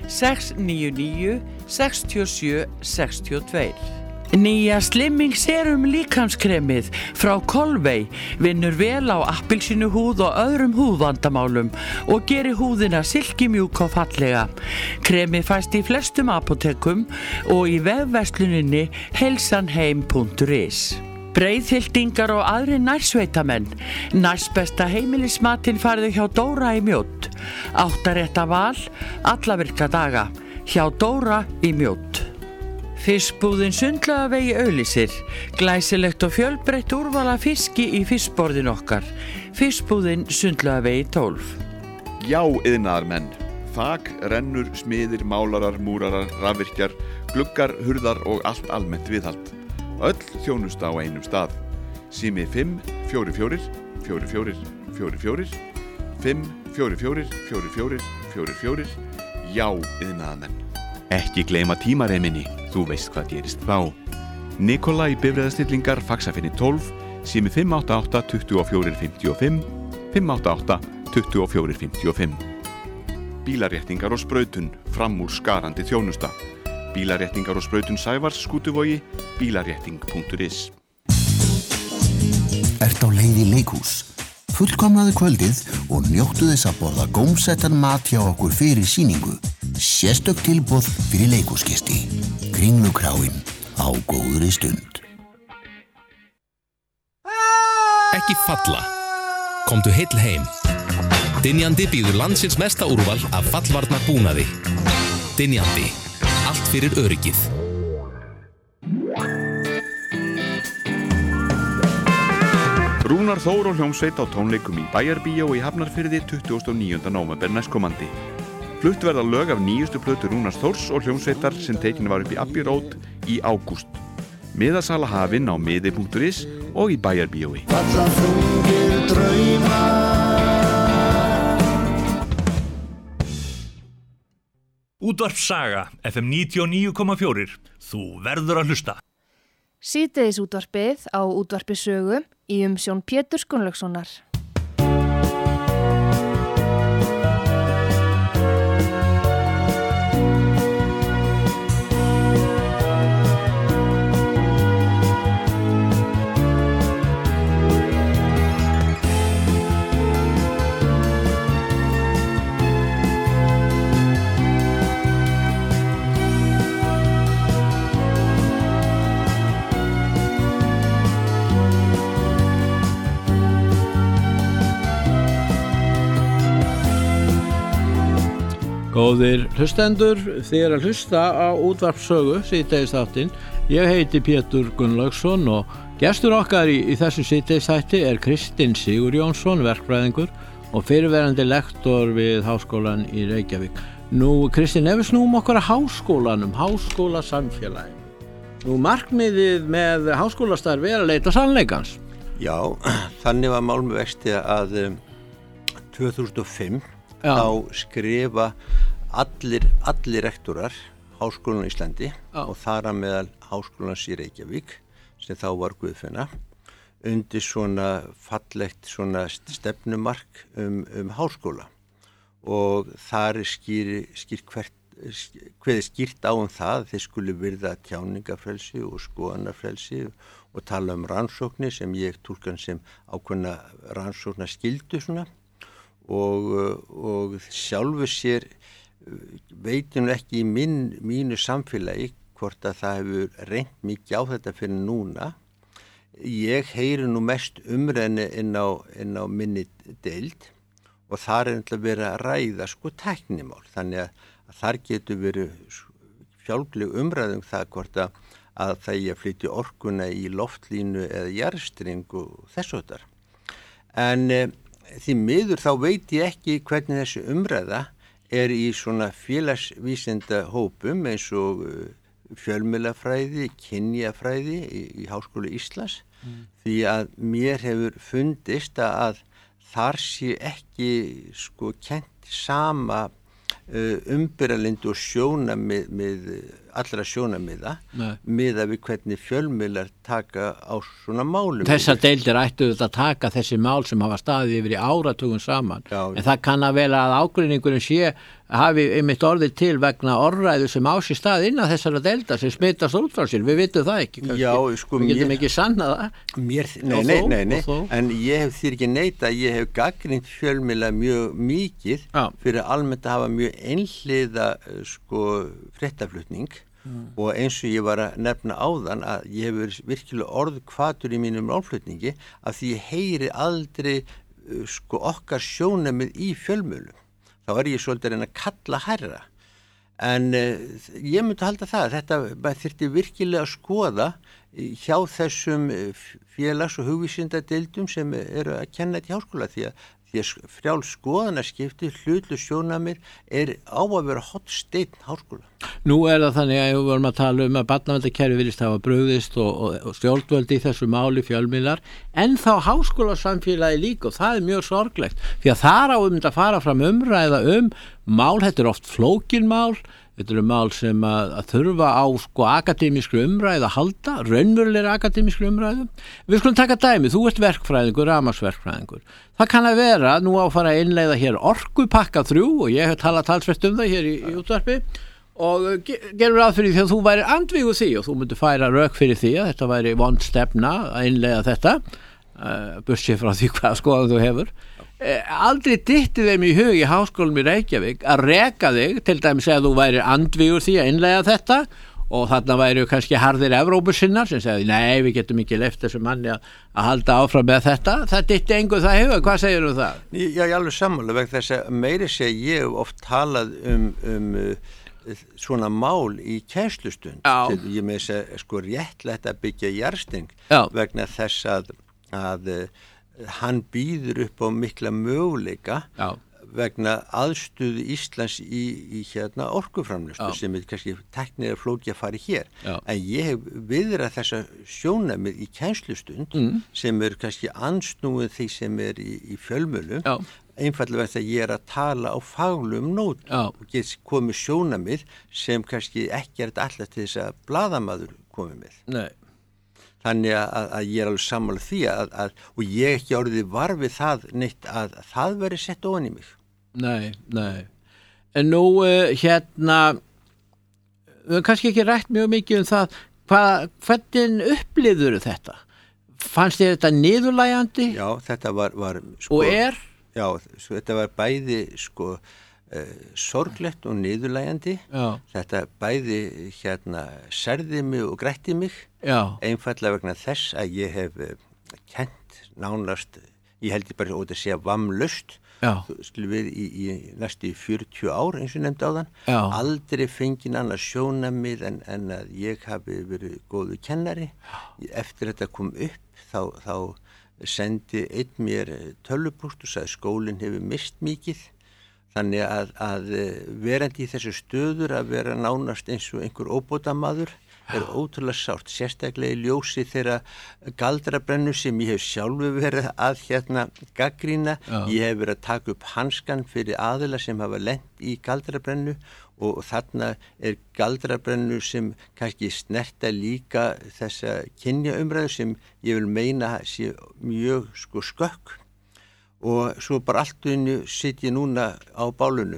699 67 62. Nýja Slimming Serum líkamskremið frá Kolvei vinnur vel á appelsínuhúð og öðrum húðvandamálum og gerir húðina silkimjúk og fallega. Kremið fæst í flestum apótekum og í vefversluninni heilsanheim.is. Breiðhyltingar og aðri nærsveitamenn. Næstbesta heimilismatinn farðu hjá Dóra í Mjódd. 8 rétta val, alla virka daga. Hjá Dóra í Mjódd. Fiskbúðin Sundlagavegi auglýsir, glæsilegt og fjölbreytt úrval af fiski í fiskborðin okkar. Fiskbúðin Sundlagavegi 12. Já, iðnaðarmenn. Þak, rennur, smiðir, málarar, múrarar, rafvirkjar, gluggar, hurðar og allt almennt viðhald. Öll þjónusta á einum stað. Sími 5 44 44 44 5 44 44 44. Já, iðnaðarmenn. Ekki gleyma tímareiminni, þú veist hvað gerist þá. Nikolai bifreiðastillingar Faxafinni 12, sími 588 24 55, 588 24 55. Bílaréttingar og sprautun, fram úr skarandi þjónusta. Bílaréttingar og sprautun Sævars Skútuvogi, bílarétting.is. Ert á leið í leikhús? Fullkomnaðu kvöldið og njóttu þess að borða gómsettan mat hjá okkur fyrir sýningu. Sérstök tilboð fyrir leikhúsgesti. Kringlukráin á góðri stund. Ekki falla. Komdu heill heim. Dynjandi býður landsins mesta úrval af fallvarna búnaði. Dynjandi. Allt fyrir öryggið. Rúnar Þór og hljómsveit á tónleikum í Bæjarbíó í Hafnarfirði 29. nóvember næstkomandi. Flutt verða lög af nýjustu plötu Rúnars Þórs og hljómsveitar sem tekin var upp í Abbey Road í ágúst. Miðasala hafin á miði.is og í Bæjarbíói. Útvarp Saga, FM 99,4. Þú verður að hlusta. Síðdegis útvarpið á útvarpi Sögu í umsjón Péturs Gunnlaugssonar. Góðir hlustendur, þið er að hlusta á útvarp Sögu, síðdegisþáttinn. Ég heiti Pétur Gunnlaugsson og gestur okkar í þessu síðdegisþætti er Kristinn Sigurjónsson, verkfræðingur og fyrirverandi lektor við Háskólann í Reykjavík. Nú, Kristinn, ef við snúum okkar að háskólanum, háskólasamfélaginu. Nú, markmiðið með háskólastarfi er að leita sannleikans. Já, þannig var mál með vexti að 2005 þá skrifa allir rektorar Háskólan í Íslandi og þar að meðal Háskólans í Reykjavík sem þá var Guðfinna undir svona fallegt svona stefnumark háskóla og þar er skýrt kveði skýrt á það, þeir skuli virða tjáningafrelsi og skoðanafrelsi og tala rannsóknir sem ég túlkan sem ákveðna rannsóknar skyldu svona og sjálfu sér veitum ekki í mínu samfélagi hvort að það hefur reynt mikið á þetta fyrir núna. Ég heyri nú mest umræðni inn á minni deild og þar verið að ræða tæknimál, þannig að þar getur verið fjálgleg umræðum það hvort að það ég flytja orkuna í loftlínu eða jarðstreng og þessu þar. En því miður þá veit ég ekki hvernig þessi umræða í svona félagsvísinda hópum eins og fjölmiðlafræði, kynjafræði í Háskóla Íslands, því að mér hefur fundist að þar sé ekki kennt sama umbyrralind og sjónamið með allra sjónamiða miðað við hvernig fjölmiðlar taka á svona málum. Þessar deildir ættu að taka þessi mál sem hafa staðið yfir í áratugum saman. En það kann að vera að ágreiningurinn hafi einmitt orðið til vegna orðræðu sem á sér stað innan þessara deildar sem smitast út frá sér. Við vitum það ekki. Kannski. Já, við getum ekki sannað það. Nei. En ég hef því ekki neita, ég hef gagnrýnt fjölmiðla mjög mikið fyrir almennt að hafa mjög einhliða fréttaflutning. Og eins og ég var að nefna áðan að ég hefur virkilega orðkvatur í mínum málflutningi af því ég heyri aldrei okkar sjónamið í fjölmiðlum. Þá ég svolítið að reyna að kalla hærra. En ég myndi halda þetta þyrfti virkilega að skoða hjá þessum félags- og hugvísindadeildum sem eru að kenna þetta í háskóla því að frjáls skoðanaskipti, hlutlaus sjónarmið á að vera hornsteinn háskóla. Nú það þannig að við vorum að tala að barnaverndarkerfið virðist hafa brugðist og stjórnvöld í þessu máli fjölmiðlar, en þá háskólasamfélagi líka og það mjög sorglegt því að þar á að fara fram umræða mál, þetta oft flókin mál. Þetta eru mál sem að þurfa á akademískri umræðu að halda, raunverulegri akademískri umræðu. Við skulum taka dæmi, þú ert verkfræðingur, rafmagnsverkfræðingur. Það kann að vera, nú á að fara að innleiða hér orkupakka 3 og ég hef talað talsvert það hér í útvarpi og gerum ráð fyrir því að þú væri andvígur því og þú myndir færa rök fyrir því að þetta væri vond stefna að innleiða þetta, burtséð frá því hvað skoðan þú hefur. Aldrei dytti þeim í hug í háskólanum í Reykjavík að reka þig til dæmis að þú væri andvígur því að innleiða þetta og þarna væri kannski harðir Evrópusinnar sem segði nei við getum ekki leyft þessu manni að halda áfram með þetta. Það dytti engu það hefur, hvað segir þú það? Já, ég alveg sammála vegna þess að meiri segi ég hef oft talað svona mál í kennslustund. Ég með þess að réttlætt að byggja jarðstreng vegna þess að hann býður upp á mikla möguleika vegna aðstöðu Íslands í orkuframleiðslu sem kannski teknilega flókið að fara hér. En ég hef viðrað þessa sjónamið í kennslustund sem kannski ansnúið því sem í fjölmiðlum, einfallega vegna að ég að tala á faglegum nótum og get komið sjónamið sem kannski ekki alltaf til þess að blaðamaður komið með. Nei. Þannig að ég alveg sammála því og ég ekki orðið var við það neitt að það veri sett ofan í mig. Nei. En nú við höfum kannski ekki rætt mjög mikið það, hvernig upplifðurðu þetta? Fannst þér þetta niðurlægjandi? Já, þetta var og Já, þetta var bæði sorglegt og niðurlægjandi. Þetta bæði særði mig og grætti mig einfallega vegna þess að ég hef kennt nánast, ég held ég bara að segja vamlaust við í næstu 40 ár eins og nefndi áðan, aldrei fengið annað sjónamið en að ég hafi verið góðu kennari. Eftir þetta kom upp þá sendi einn mér tölvupóst og sagði skólinn hefur mist mikið. Þannig að verandi í þessu stöður að vera nánast eins og einhver óbótamaður ótrúlega sárt, sérstaklega í ljósi þeirra galdrabrennu sem ég hef sjálfu verið að gagnrýna. Ég hef verið að taka upp hanskan fyrir aðila sem hafa lent í galdrabrennu og þarna galdrabrennu sem kannski snerta líka þessa kynjaumræðu sem ég vil meina sé mjög skökk. Og svo bara allt unni sitt ég núna á bálunu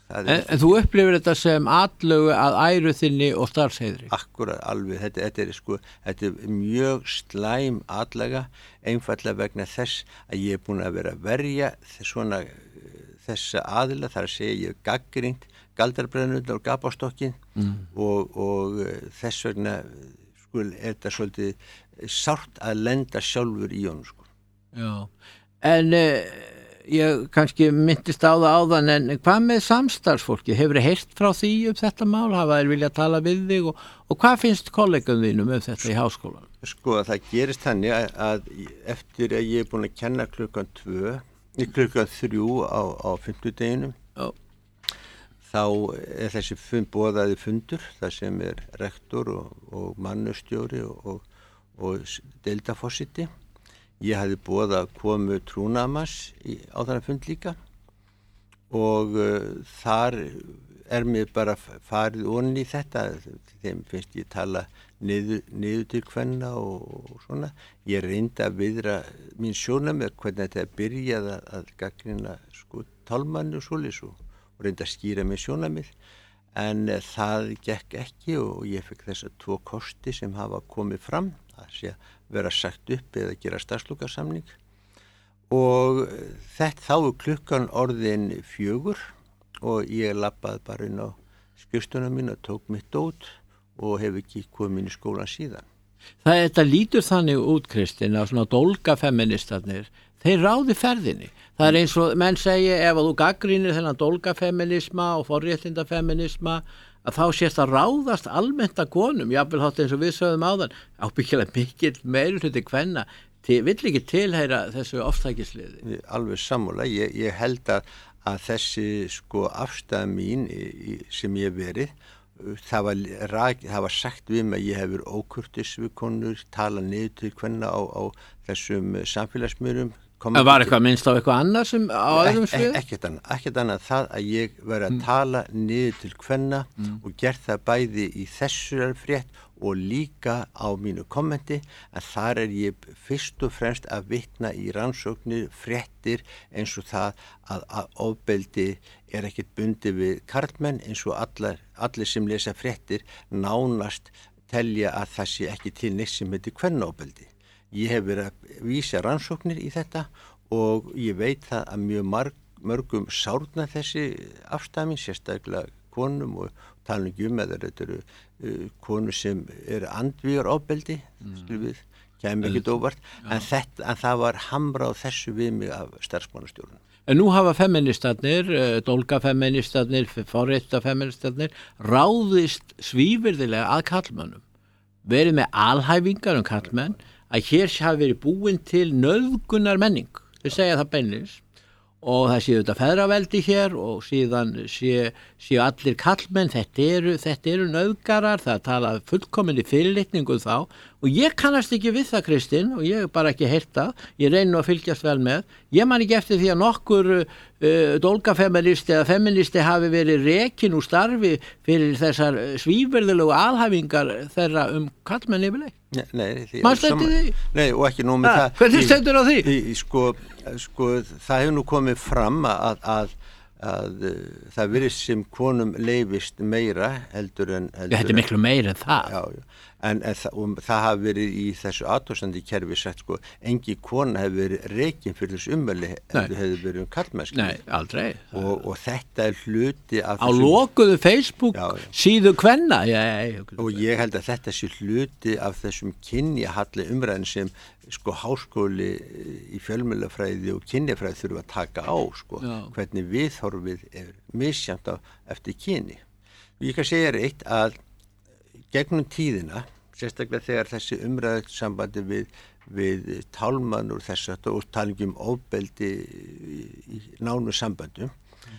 En þú upplifir þetta sem atlögu að æru þinni og starfsheiðri? Akkurat, alveg, þetta er mjög slæm atlaga, einfallega vegna þess að ég er búin að vera að verja þessa aðila, þar að segja ég er gagnrýnt galdrabrennurnar og gapastokkin og þess vegna er þetta svolítið sárt að lenda sjálfur í honum sko. Já, en ég kannski myndist á það áðan, en hvað með samstarfsfólki? Hefur þið heyrt frá því þetta mál? Hafa þér viljað tala við þig og hvað finnst kollegum þínum þetta í háskólanum? Sko, það gerist þannig að eftir að ég er búin að kenna klukkan 3 á 50-deginum, þá er þessi boðaði fundur, þar sem er rektor og mannustjóri og deildarforseti. Ég hafði boðað að komu trúnaðarmanns á þennan fund líka og þar er mér bara farið ofan í þetta. Þeim finnst ég tala niður til kvenna og svona. Ég reyndi að viðra mín sjónarmið hvernig þetta byrjaði að gagnrýna sko tálmanni og svoleiðis og reyndi að skýra mér sjónarmið. En það gekk ekki og ég fekk þessa 2 kosti sem hafa komið fram, að sé að vera sagt upp eða gera starfslokasamning. Og þá klukkan orðin 4 og ég labbaði bara inn á skrifstofuna mína og tók mitt dót og hef ekki komið inn í skólan síðan. Þetta lítur þannig út, Kristinn, að svona dólgafeministarnir, þeir ráði ferðinni. Það er eins og menn segja, ef þú gaggrínir þennan dólgafeminisma og forréttindafeminisma, að þá sést að ráðast almennt að konum, jafnvel hátt eins og við sögðum áðan, ábyggilega mikill meirihluti kvenna, vill ekki tilheyra þessu ofstækisliði. Alveg sammála, ég held að þessi sko afstæða mín sem ég verið, það var sagt við mig að ég hefur ókurtis við konur, tala niður til kvenna á þessum samfélagsmiðlum. En var eitthvað minnst á eitthvað annað sem á öðrum svið? Ekkert annað það að ég veri að tala niður til kvenna og gert það bæði í þessar frétt og líka á mínu kommenti, en þar er ég fyrst og fremst að vitna í rannsóknir, fréttir eins og það að ofbeldi er ekkert bundið við karlmenn eins og allir sem lesa fréttir nánast telja að það sé ekki til neitt sem heitir kvennaofbeldi. Ég hef verið að vísa rannsóknir í þetta og ég veit það að mjög mörgum sárna þessi afstæðing, sérstaklega konum og tala ekki eða þetta eru konur sem eru andvígar ofbeldi, við kemur ekki óvart, en það var hamra á þessu við mig af starfsmannastjórnum. En nú hafa feministarnir, dólgafeministarnir, forréttindafeministarnir ráðist svívirðilega að karlmönnum, verið með alhæfingar karlmenn, að hér hafi verið búin til nauðgunar menning, þeir segja það beinlis, og það séu þetta feðraveldi hér og síðan séu allir karlmenn, þetta eru nauðgarar, það tala fullkominni fyrirlitningu þá og ég kannast ekki við það, Kristinn, og ég bara ekki heyrt það, ég reyni að fylgjast vel með, ég man ekki eftir því að nokkur dólgafeministi eða feministi hafi verið rekin úr starfi fyrir þessar svívirðilegu alhæfingar þeirra karlmenn yfirleitt. Nei, og ekki nú með það. Hvernig stendur á því? Sko, það hefur nú komið fram að það virðist sem konum leyfist meira heldur en þetta er miklu meira en það. Já. En það hafi verið í þessu athugasemdandi kerfi sagt sko, engin kona hefur verið rekin fyrir þessu ummæli heldur hefur verið karlmennski. Nei, aldrei. Og þetta er hluti af á lokuðu Facebook síðu kvenna. Og ég held að þetta sé hluti af þessum kynjahalli umræðin sem sko háskóli í fjölmiðlafræði og kynjafræði þurfa að taka á sko, hvernig viðhorfið er misjafnt eftir kyni. Ég kann segja eitt að gegnum tíðina, sérstaklega þegar þessi umræðu sambandi við tálmann úr þess og talingi ofbeldi í nánu sambandum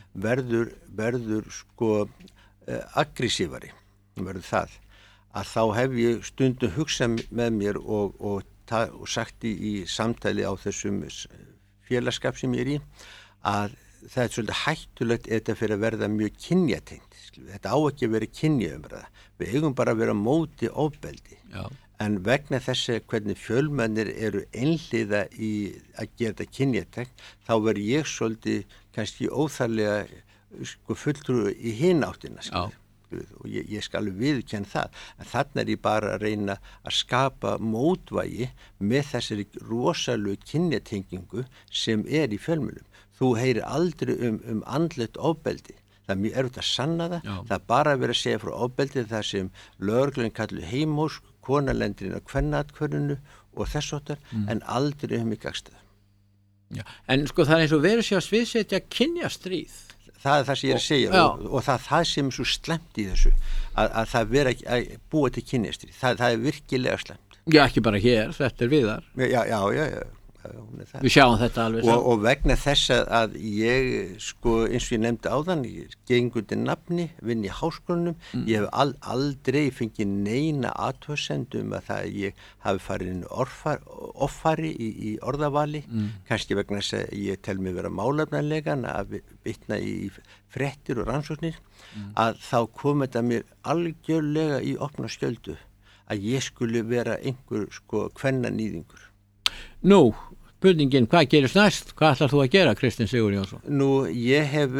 verður sko aggressívari, verður það að þá hef ég stundum hugsað með mér og sagt í samtali á þessum félagskap sem ég er í að það er svolítið hættulegt þetta fyrir að verða mjög kynjatengt. Þetta á ekki að vera kynjaumræða. Við eigum bara að vera á móti ofbeldi. En vegna þessi hvernig fjölmennir eru einhliða í að gera þetta kynjatengt, þá verð ég svolítið kannski óþarlega sko fulltrú í hinn áttina og ég skal viðurkenna það, en þarna ég bara að reyna að skapa mótvægi með þessari rosalegu kynjatengingu sem í fjölmiðlum. Þú heyrir aldrei andlegt ofbeldi. Það er mjög erfitt að sanna það. Það er bara að vera að segja frá ofbeldi þar sem lögreglan kallar heimósk, kona lendir inn á kvennaatkvörðinu og þess háttar, en aldrei í gagnstæðu. Já, en sko það er eins og verið sér að sviðsetja kynjastríð. Það er það sem ég að segja og það sem er svo slemt í þessu að það vera að búa til kynjastríð. Það er virkilega slemt. Já, ekki bara hér, þetta er viðar. Já. Við sjáum þetta alveg og vegna þess að ég sko eins og ég nefndi áðan, ég geng undir nafni, vinn í háskólanum, ég hef aldrei fengið neina athugasemd að það ég hafi farið inn offari í orðavali, kannski vegna þess að ég tel mig vera málefnarlegan að vitna í fréttir og rannsóknir, að þá kom þetta mér algjörlega í opna skjöldu að ég skuli vera einhver sko kvennanýðingur. Nú, spurningin, hvað gerist næst? Hvað ætlar þú að gera, Kristinn Sigur Jónsson? Nú, ég hef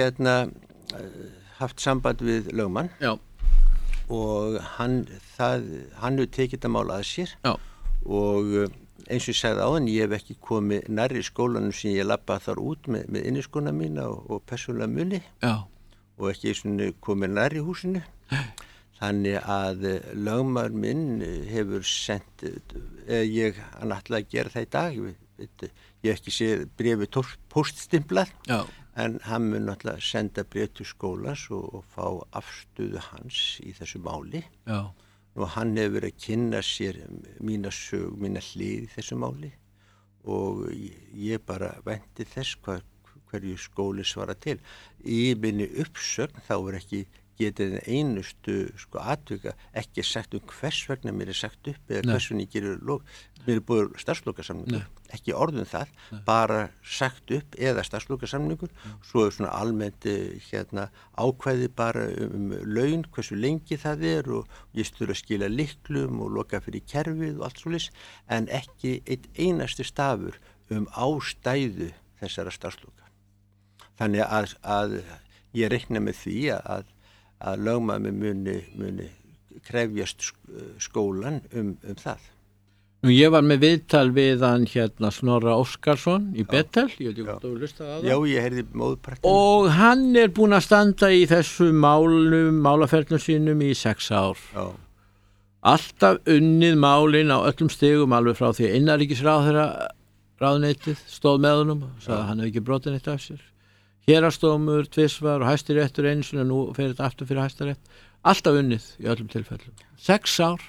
haft samband við lögmann og hann hefur tekið þetta mál að sér og eins og ég sagði áðan, ég hef ekki komið nærri skólanum sem ég labbaði þar út með inniskóna mína og persónulega muni og ekki komið nærri húsinu. Þannig að lögmaður minn hefur sendt, hann ætlaði að gera það í dag, ég hef ekki séð bréfið póststimplað, en hann mun náttúrulega senda bréf til skólans og fá afstöðu hans í þessu máli. Og hann hefur verið að kynna sér mína sög, mína hlið í þessu máli og ég bara vænti þess hverju skóli svara til. Í minni uppsögn þá ekki getið einustu sko atvika ekki sagt hvers vegna mér sagt upp eða hvers vegna ég gerir mér búið starfslokasamningur, ekki orðum það, bara sagt upp eða starfslokasamningur, svo svona almennt ákvæði bara laun, hversu lengi það og ég þurfa að skila lyklum og loka fyrir kerfið og allt svoleiðis, en ekki einn einasti stafur ástæðu þessara starfsloka. Þannig að ég reikna með því að lögmaður muni krefjast skólan það. Nú ég var með viðtal við hann Snorra Óskarsson í Bettel, ég veit ekki hvað þú hlustaði á það. Já, ég heyrði móðpartinn. Og hann búinn að standa í þessu málaferlum sínum í 6 ár. Já. Alltaf unnið málin á öllum stigum alveg frá því að innanríkisráðuneytið stóð með honum, sagði að hann hefði ekki brotið neitt af sér. Héraðsdómur, tvisvar og Hæstiréttur einu sinni, nú fer þetta aftur fyrir Hæstarétt. Alltaf unnið í öllum tilfellum. 6 ár.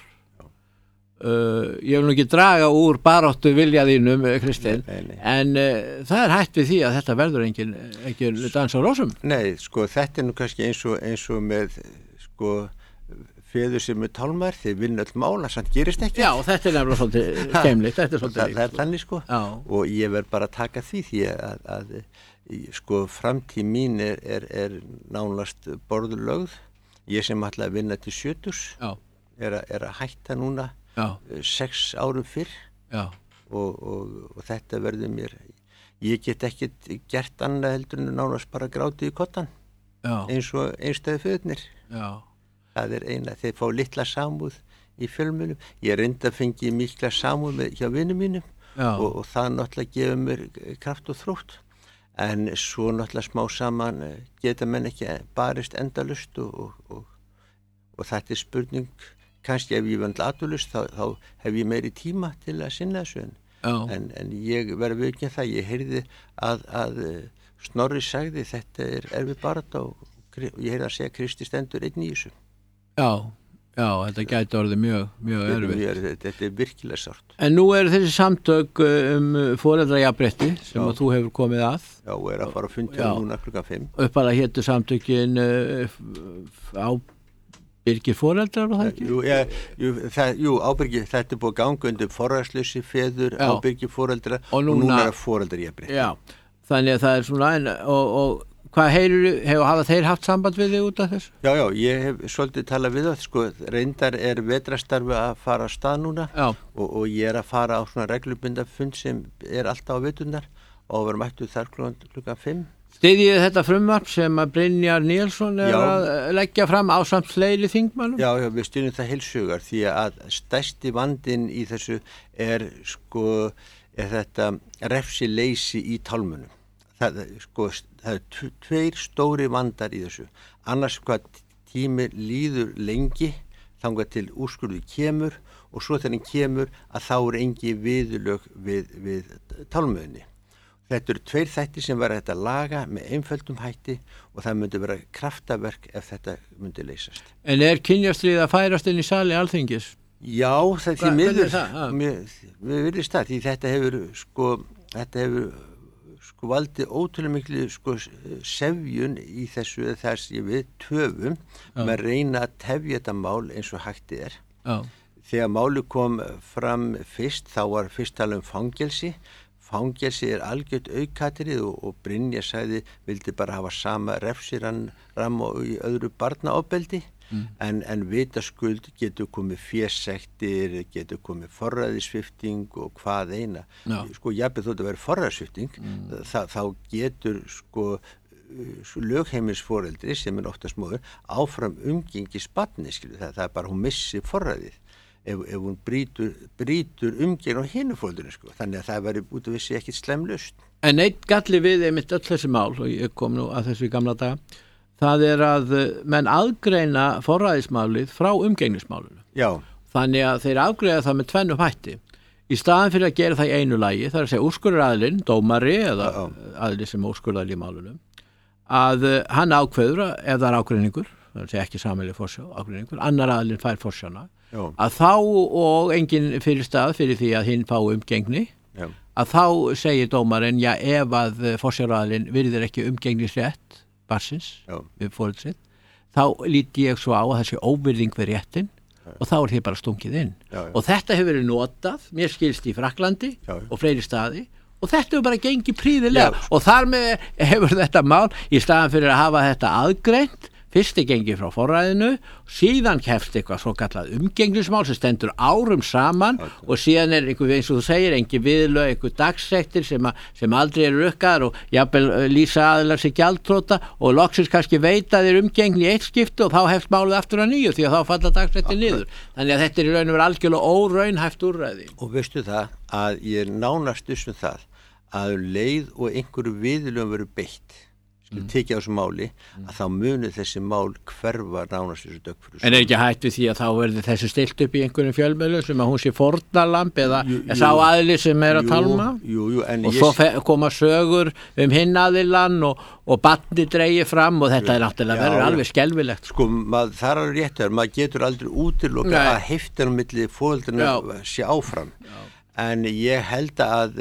Ég vil nú ekki draga úr baráttu vilja þínum, Kristinn, en það er hætt við því að þetta verður engin dans á rósum. Nei, sko, þetta nú kannski eins og með, sko, feður sem tálmar, þeir vinna öll mála, samt gerist ekki. Já, þetta nefnilega svolítið skemmt, þetta svolítið líkt. Það þannig, sko, og ég verð bara að taka því að sko, framtíð mín er nánast borðurlögð. Ég sem ætla að vinna til 70 er að hætta núna 6 árum fyrr og þetta verður mér, ég get ekkert gert annað heldur en nánast bara grátið í kottan eins og einstæðu föðurnir. Það er eina, þeir fá litla samúð í fjölmiðlum, ég reyndi að fengi mikla samúð hjá vinum mínum og það náttúrulega gefur mér kraft og þrótt, en svo náttúrulega smá saman geta menn ekki barist endalust og þetta er spurning, kannski ef ég verði atvinnulaus þá hef ég meiri tíma til að sinna þessu, en ég verði ekki það, ég heyrði að Snorri sagði þetta er erfið barátta og ég heyrði að segja Kristi stendur einn í þessu. Já, þetta gæti orðið mjög erfitt. Þetta er virkilega sárt. En nú eru þessi samtök foreldrajafnrétti sem að þú hefur komið að. Já, og er að fara að funda núna klukkan 5. Uppalega hétu samtökin Ábyrgir foreldrar og það ekki? Jú, ábyrgir, þetta er búið ganga undir forræðslausi feður, ábyrgir foreldrar og núna er foreldrajafnrétti. Já, þannig að það er svona og hvað hafa þeir haft samband við þig út af þessu? Já, ég hef svolítið talað við það, sko, reyndar er vetrastarfi að fara á stað núna og ég er að fara á svona reglubundafund sem er alltaf á veturnar og verðum mættu þar klukkan 5. Styðjið þetta frumvarp sem að Brynjar Níelsson að leggja fram ásamt fleiri þingmannum? Já, við styðjum það heilsugar því að stærsti vandinn í þessu er þetta refsileysi í tálmunum. Það er tveir stóri vandar í þessu. Annars hvað tími líður lengi þangað til úrskurður kemur og svo þegar hann kemur að þá er engi viðurlög við tálmunni. Þetta eru tveir þættir sem verða þetta laga með einföldum hætti og það myndi vera kraftaverk ef þetta myndi leysast. En kynjastríð að færast inn í sali Alþingis? Já, það er því miður. Við virðist það, því þetta hefur valdið ótrúlega miklu sefjun í þessu þess við töfum með að reyna að tefja þetta mál eins og hægt er. Já. Þegar máli kom fram fyrst, þá var fyrst tala um fangelsi. Fangelsi er algjört aukatrið og Brynja sagði vildi bara hafa sama refsirann og í öðru barnaofbeldi en vitaskuld getur komið fésektir, getur komið forræðissvipting og hvað eina. Jafnvel þótt að vera forræðissvipting þá getur lögheimilisforeldri sem er oftast móður áfram umgengis barni, það er bara hún missi forræðið. Ef hún brýtur umgengn á hinu fóldurinn, þannig að það væri út af þessi ekkit slemlaust. En eitt galli við einmitt öll þessi mál, og ég kom nú að þessu í gamla daga, það er að menn aðgreina forræðismálið frá umgengnismálinu. Já. Þannig að þeir afgreiða það með tvennum hætti. Í staðan fyrir að gera það í einu lagi, það er að segja úrskurðaraðilinn, dómari eða aðili sem úrskurðar í málunum, að hann ákveður ef það er ágreiningur, það er að segja ekki sameiginleg forsjá, ágreiningur, annar aðilinn fær forsjána, að þá og engin fyrir stað fyrir því að hinn fá umgengni, að þá segir dómarinn, ef að forsjáraðilinn virðir ekki umgengnisrétt barnsins við foreldrið sitt, þá líti ég svo á að það sé óvirðing við réttin og þá er því bara stungið inn. Og þetta hefur verið notað, mér skilst í Frakklandi og fleiri staði, og þetta hefur bara gengið prýðilega og þar með hefur þetta mál í staðan fyrir að hafa þetta aðgreint. Fyrst gengið frá forræðinu, síðan kemst eitthvað svo kallað umgengnismál sem stendur árum saman og síðan er einhver, eins og þú segir, engin viðlög, einhver dagsektir sem aldrei eru rukkaðar og jafnvel lýsa aðilar sig gjaldþrota og loksins kannski veita þér umgengni í eitt skipti og þá hefst málið aftur að nýju því að þá falla dagsektir niður. Þannig að þetta er í raun og veru algjörlega óraunhæft úrræði. Og veistu það að ég er nánast það að leið og einhverju viðlögum veru beitt tekið á þessu máli að þá muni þessi mál hverfa nánast þessu dögfrús. En ekki hætt við því að þá verður þessu stilt upp í einhverjum fjölmiðlum sem að hún sé fórnarlamb eða sá aðili sem er að talma og svo koma sögur hinn aðilann og barni dreigir fram og þetta er náttúrulega verður alveg skelfilegt. Það er alveg rétt að maður getur aldrei útiloka að heiftan á milli foreldranna sé áfram. En ég held að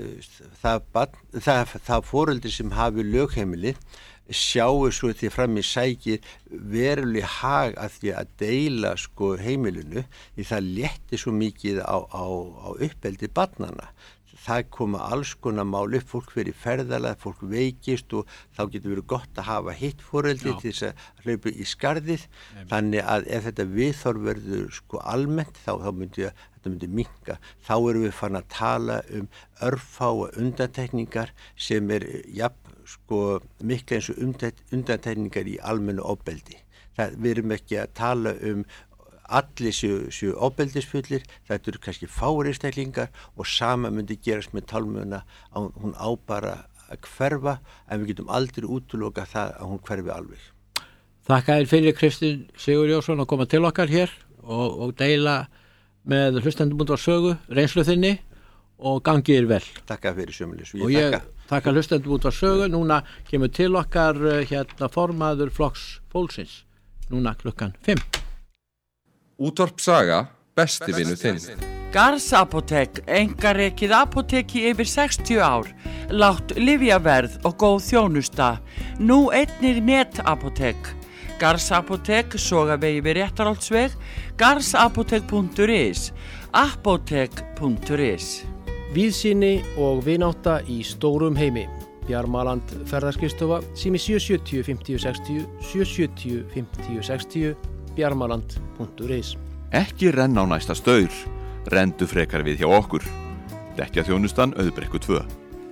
það foreldri sem hafi lögheimili sjáu svo því fram í sækir veruleg hag að því að deila heimilinu því það létti svo mikið á uppeldi barnanna. Það koma alls konar mál upp, fólk fyrir ferðalega, fólk veikist og þá getur verið gott að hafa hitt foreldri til þess að hlaupa í skarðið. Þannig að ef þetta viðhorf verður almennt þá myndi þetta myndi minnka. Þá erum við farin að tala örfáa undantekningar sem er mikla eins og undantekningar í almennu ofbeldi. Við erum ekki að tala allir séu ofbeldisfullir, þetta eru kannski fáir einstaklingar og sama myndi gerast með tálmuna að hún á bara að hverfa en við getum aldrei útiloka það að hún hverfi alveg. Þakka þér fyrir Kristinn Sigurjónsson að koma til okkar hér og deila með hlustendum út á sögu, reynslu þinni og gangi þér vel. Takk fyrir sömuleiðis. Og ég þakka hlustendum út á sögu, núna kemur til okkar formaður Flokks Fólksins, núna klukkan 5. Útvarp Saga, besti vinur þinn. Garðs apótek, einkarekið apóteki yfir 60 ár, lágt lyfjaverð og góð þjónusta. Nú einnir netapótek. Garðs apótek, Sogavegi við Réttarholtsveg, garðsapótek.is, apótek.is. Víðsýni og vinátta í stórum heimi. Bjarmaland ferðarskristofa, sími 770 50 60, 770 50 60, bjarmaland.is. Ekki renna á næsta staur, rendu frekar við hjá okkur. Dekkjaþjónustan Auðbrekku 2.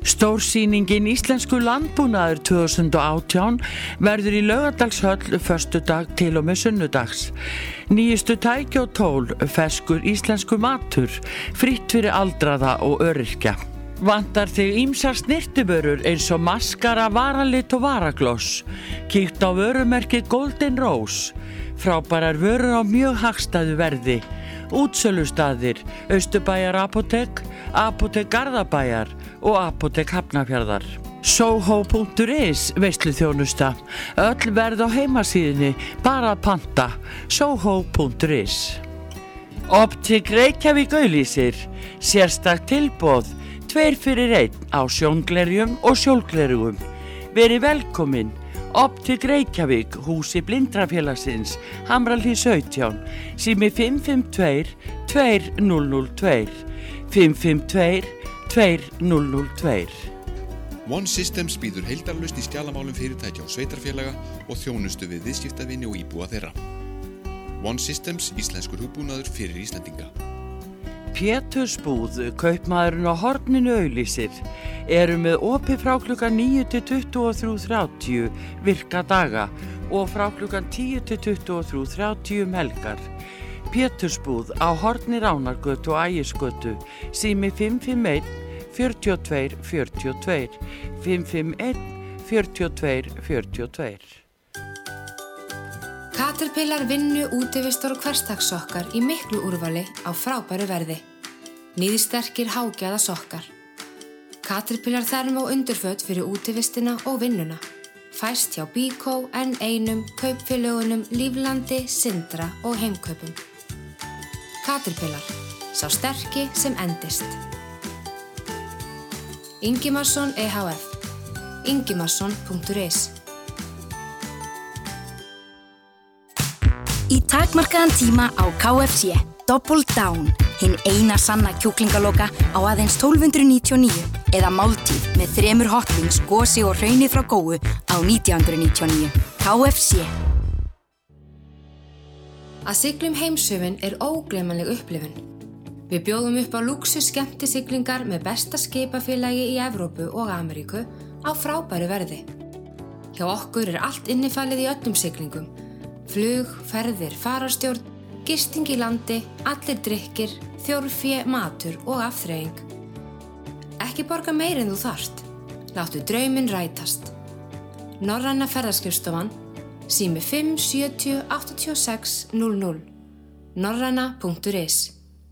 Stórsýningin Íslensku landbúnaður 2018 verður í Laugardalshöll föstudag til og með sunnudags. Nýjustu tæki og tól, ferskur íslensku matur, fritt fyrir aldraða og öryrkja. Vantar þig ýmsar snyrtivörur eins og maskara, varalit og varagloss. Kíkt á vörumerkið Golden Rose. Frábærar vörur á mjög hagstæðu verði. Útsölustaðir, Austurbæjar Apótek, Apótek Garðabæjar og Apótek Hafnarfjarðar. Soho.is veisluþjónusta. Öll verð á heimasíðunni, bara að panta. Soho.is. Optik Reykjavík auglýsir. Sérstakt tilboð. 2 fyrir 1 á sjónglerjum og sjólglerjum. Verið velkomin. Optik Reykjavík, húsi Blindrafélagsins, Hamrahlíð 17, sími 552-2002, 552-2002. One Systems býður heildarlausn í skjalamálum fyrirtækja og sveitarfélaga og þjónustu við viðskiptavini og íbúa þeirra. One Systems, íslenskur hugbúnaður fyrir Íslendinga. Pétursbúð, kaupmaðurinn á horninu auglýsir, eru með opið frá klukkan 9 til 23:30 virka daga og frá klukkan 10 til 23:30 helgar. Pétursbúð á horni Ránargötu og Ægisgötu, sími 551 42 42, 551 42 42. Caterpillar vinnu, útivistar og hversdagssokkar í miklu úrvali á frábæru verði. Níðsterkir hágæða sokkar. Caterpillar þerm og undurföt fyrir útivistina og vinnuna. Fæst hjá Bíkó, N1, kaupfélögunum, Líflandi, Sindra og Heimkaupum. Caterpillar, sá sterki sem endist. Ingimarsson EHF. Ingimarsson.is. Í takmarkaðan tíma á KFC, Double Down, hinn eina sanna kjúklingaloka á aðeins 1299 eða máltíð með 3 hotwings, gosi og hrauni frá Góu á 1999. KFC. Að sigla heimshöfin ógleymanleg upplifun. Við bjóðum upp á lúxus skemmtisiglingar með besta skipafélagi í Evrópu og Ameríku á frábæru verði. Hjá okkur allt innifalið í öllum siglingum. Flug, ferðir, fararstjórn, gisting í landi, allir drykkir, þjórfé, matur og afþreying. Ekki borga meir en þú þarft. Láttu drauminn rætast. Norræna ferðaskrifstofan, sími 5 70 86 00. norræna.is.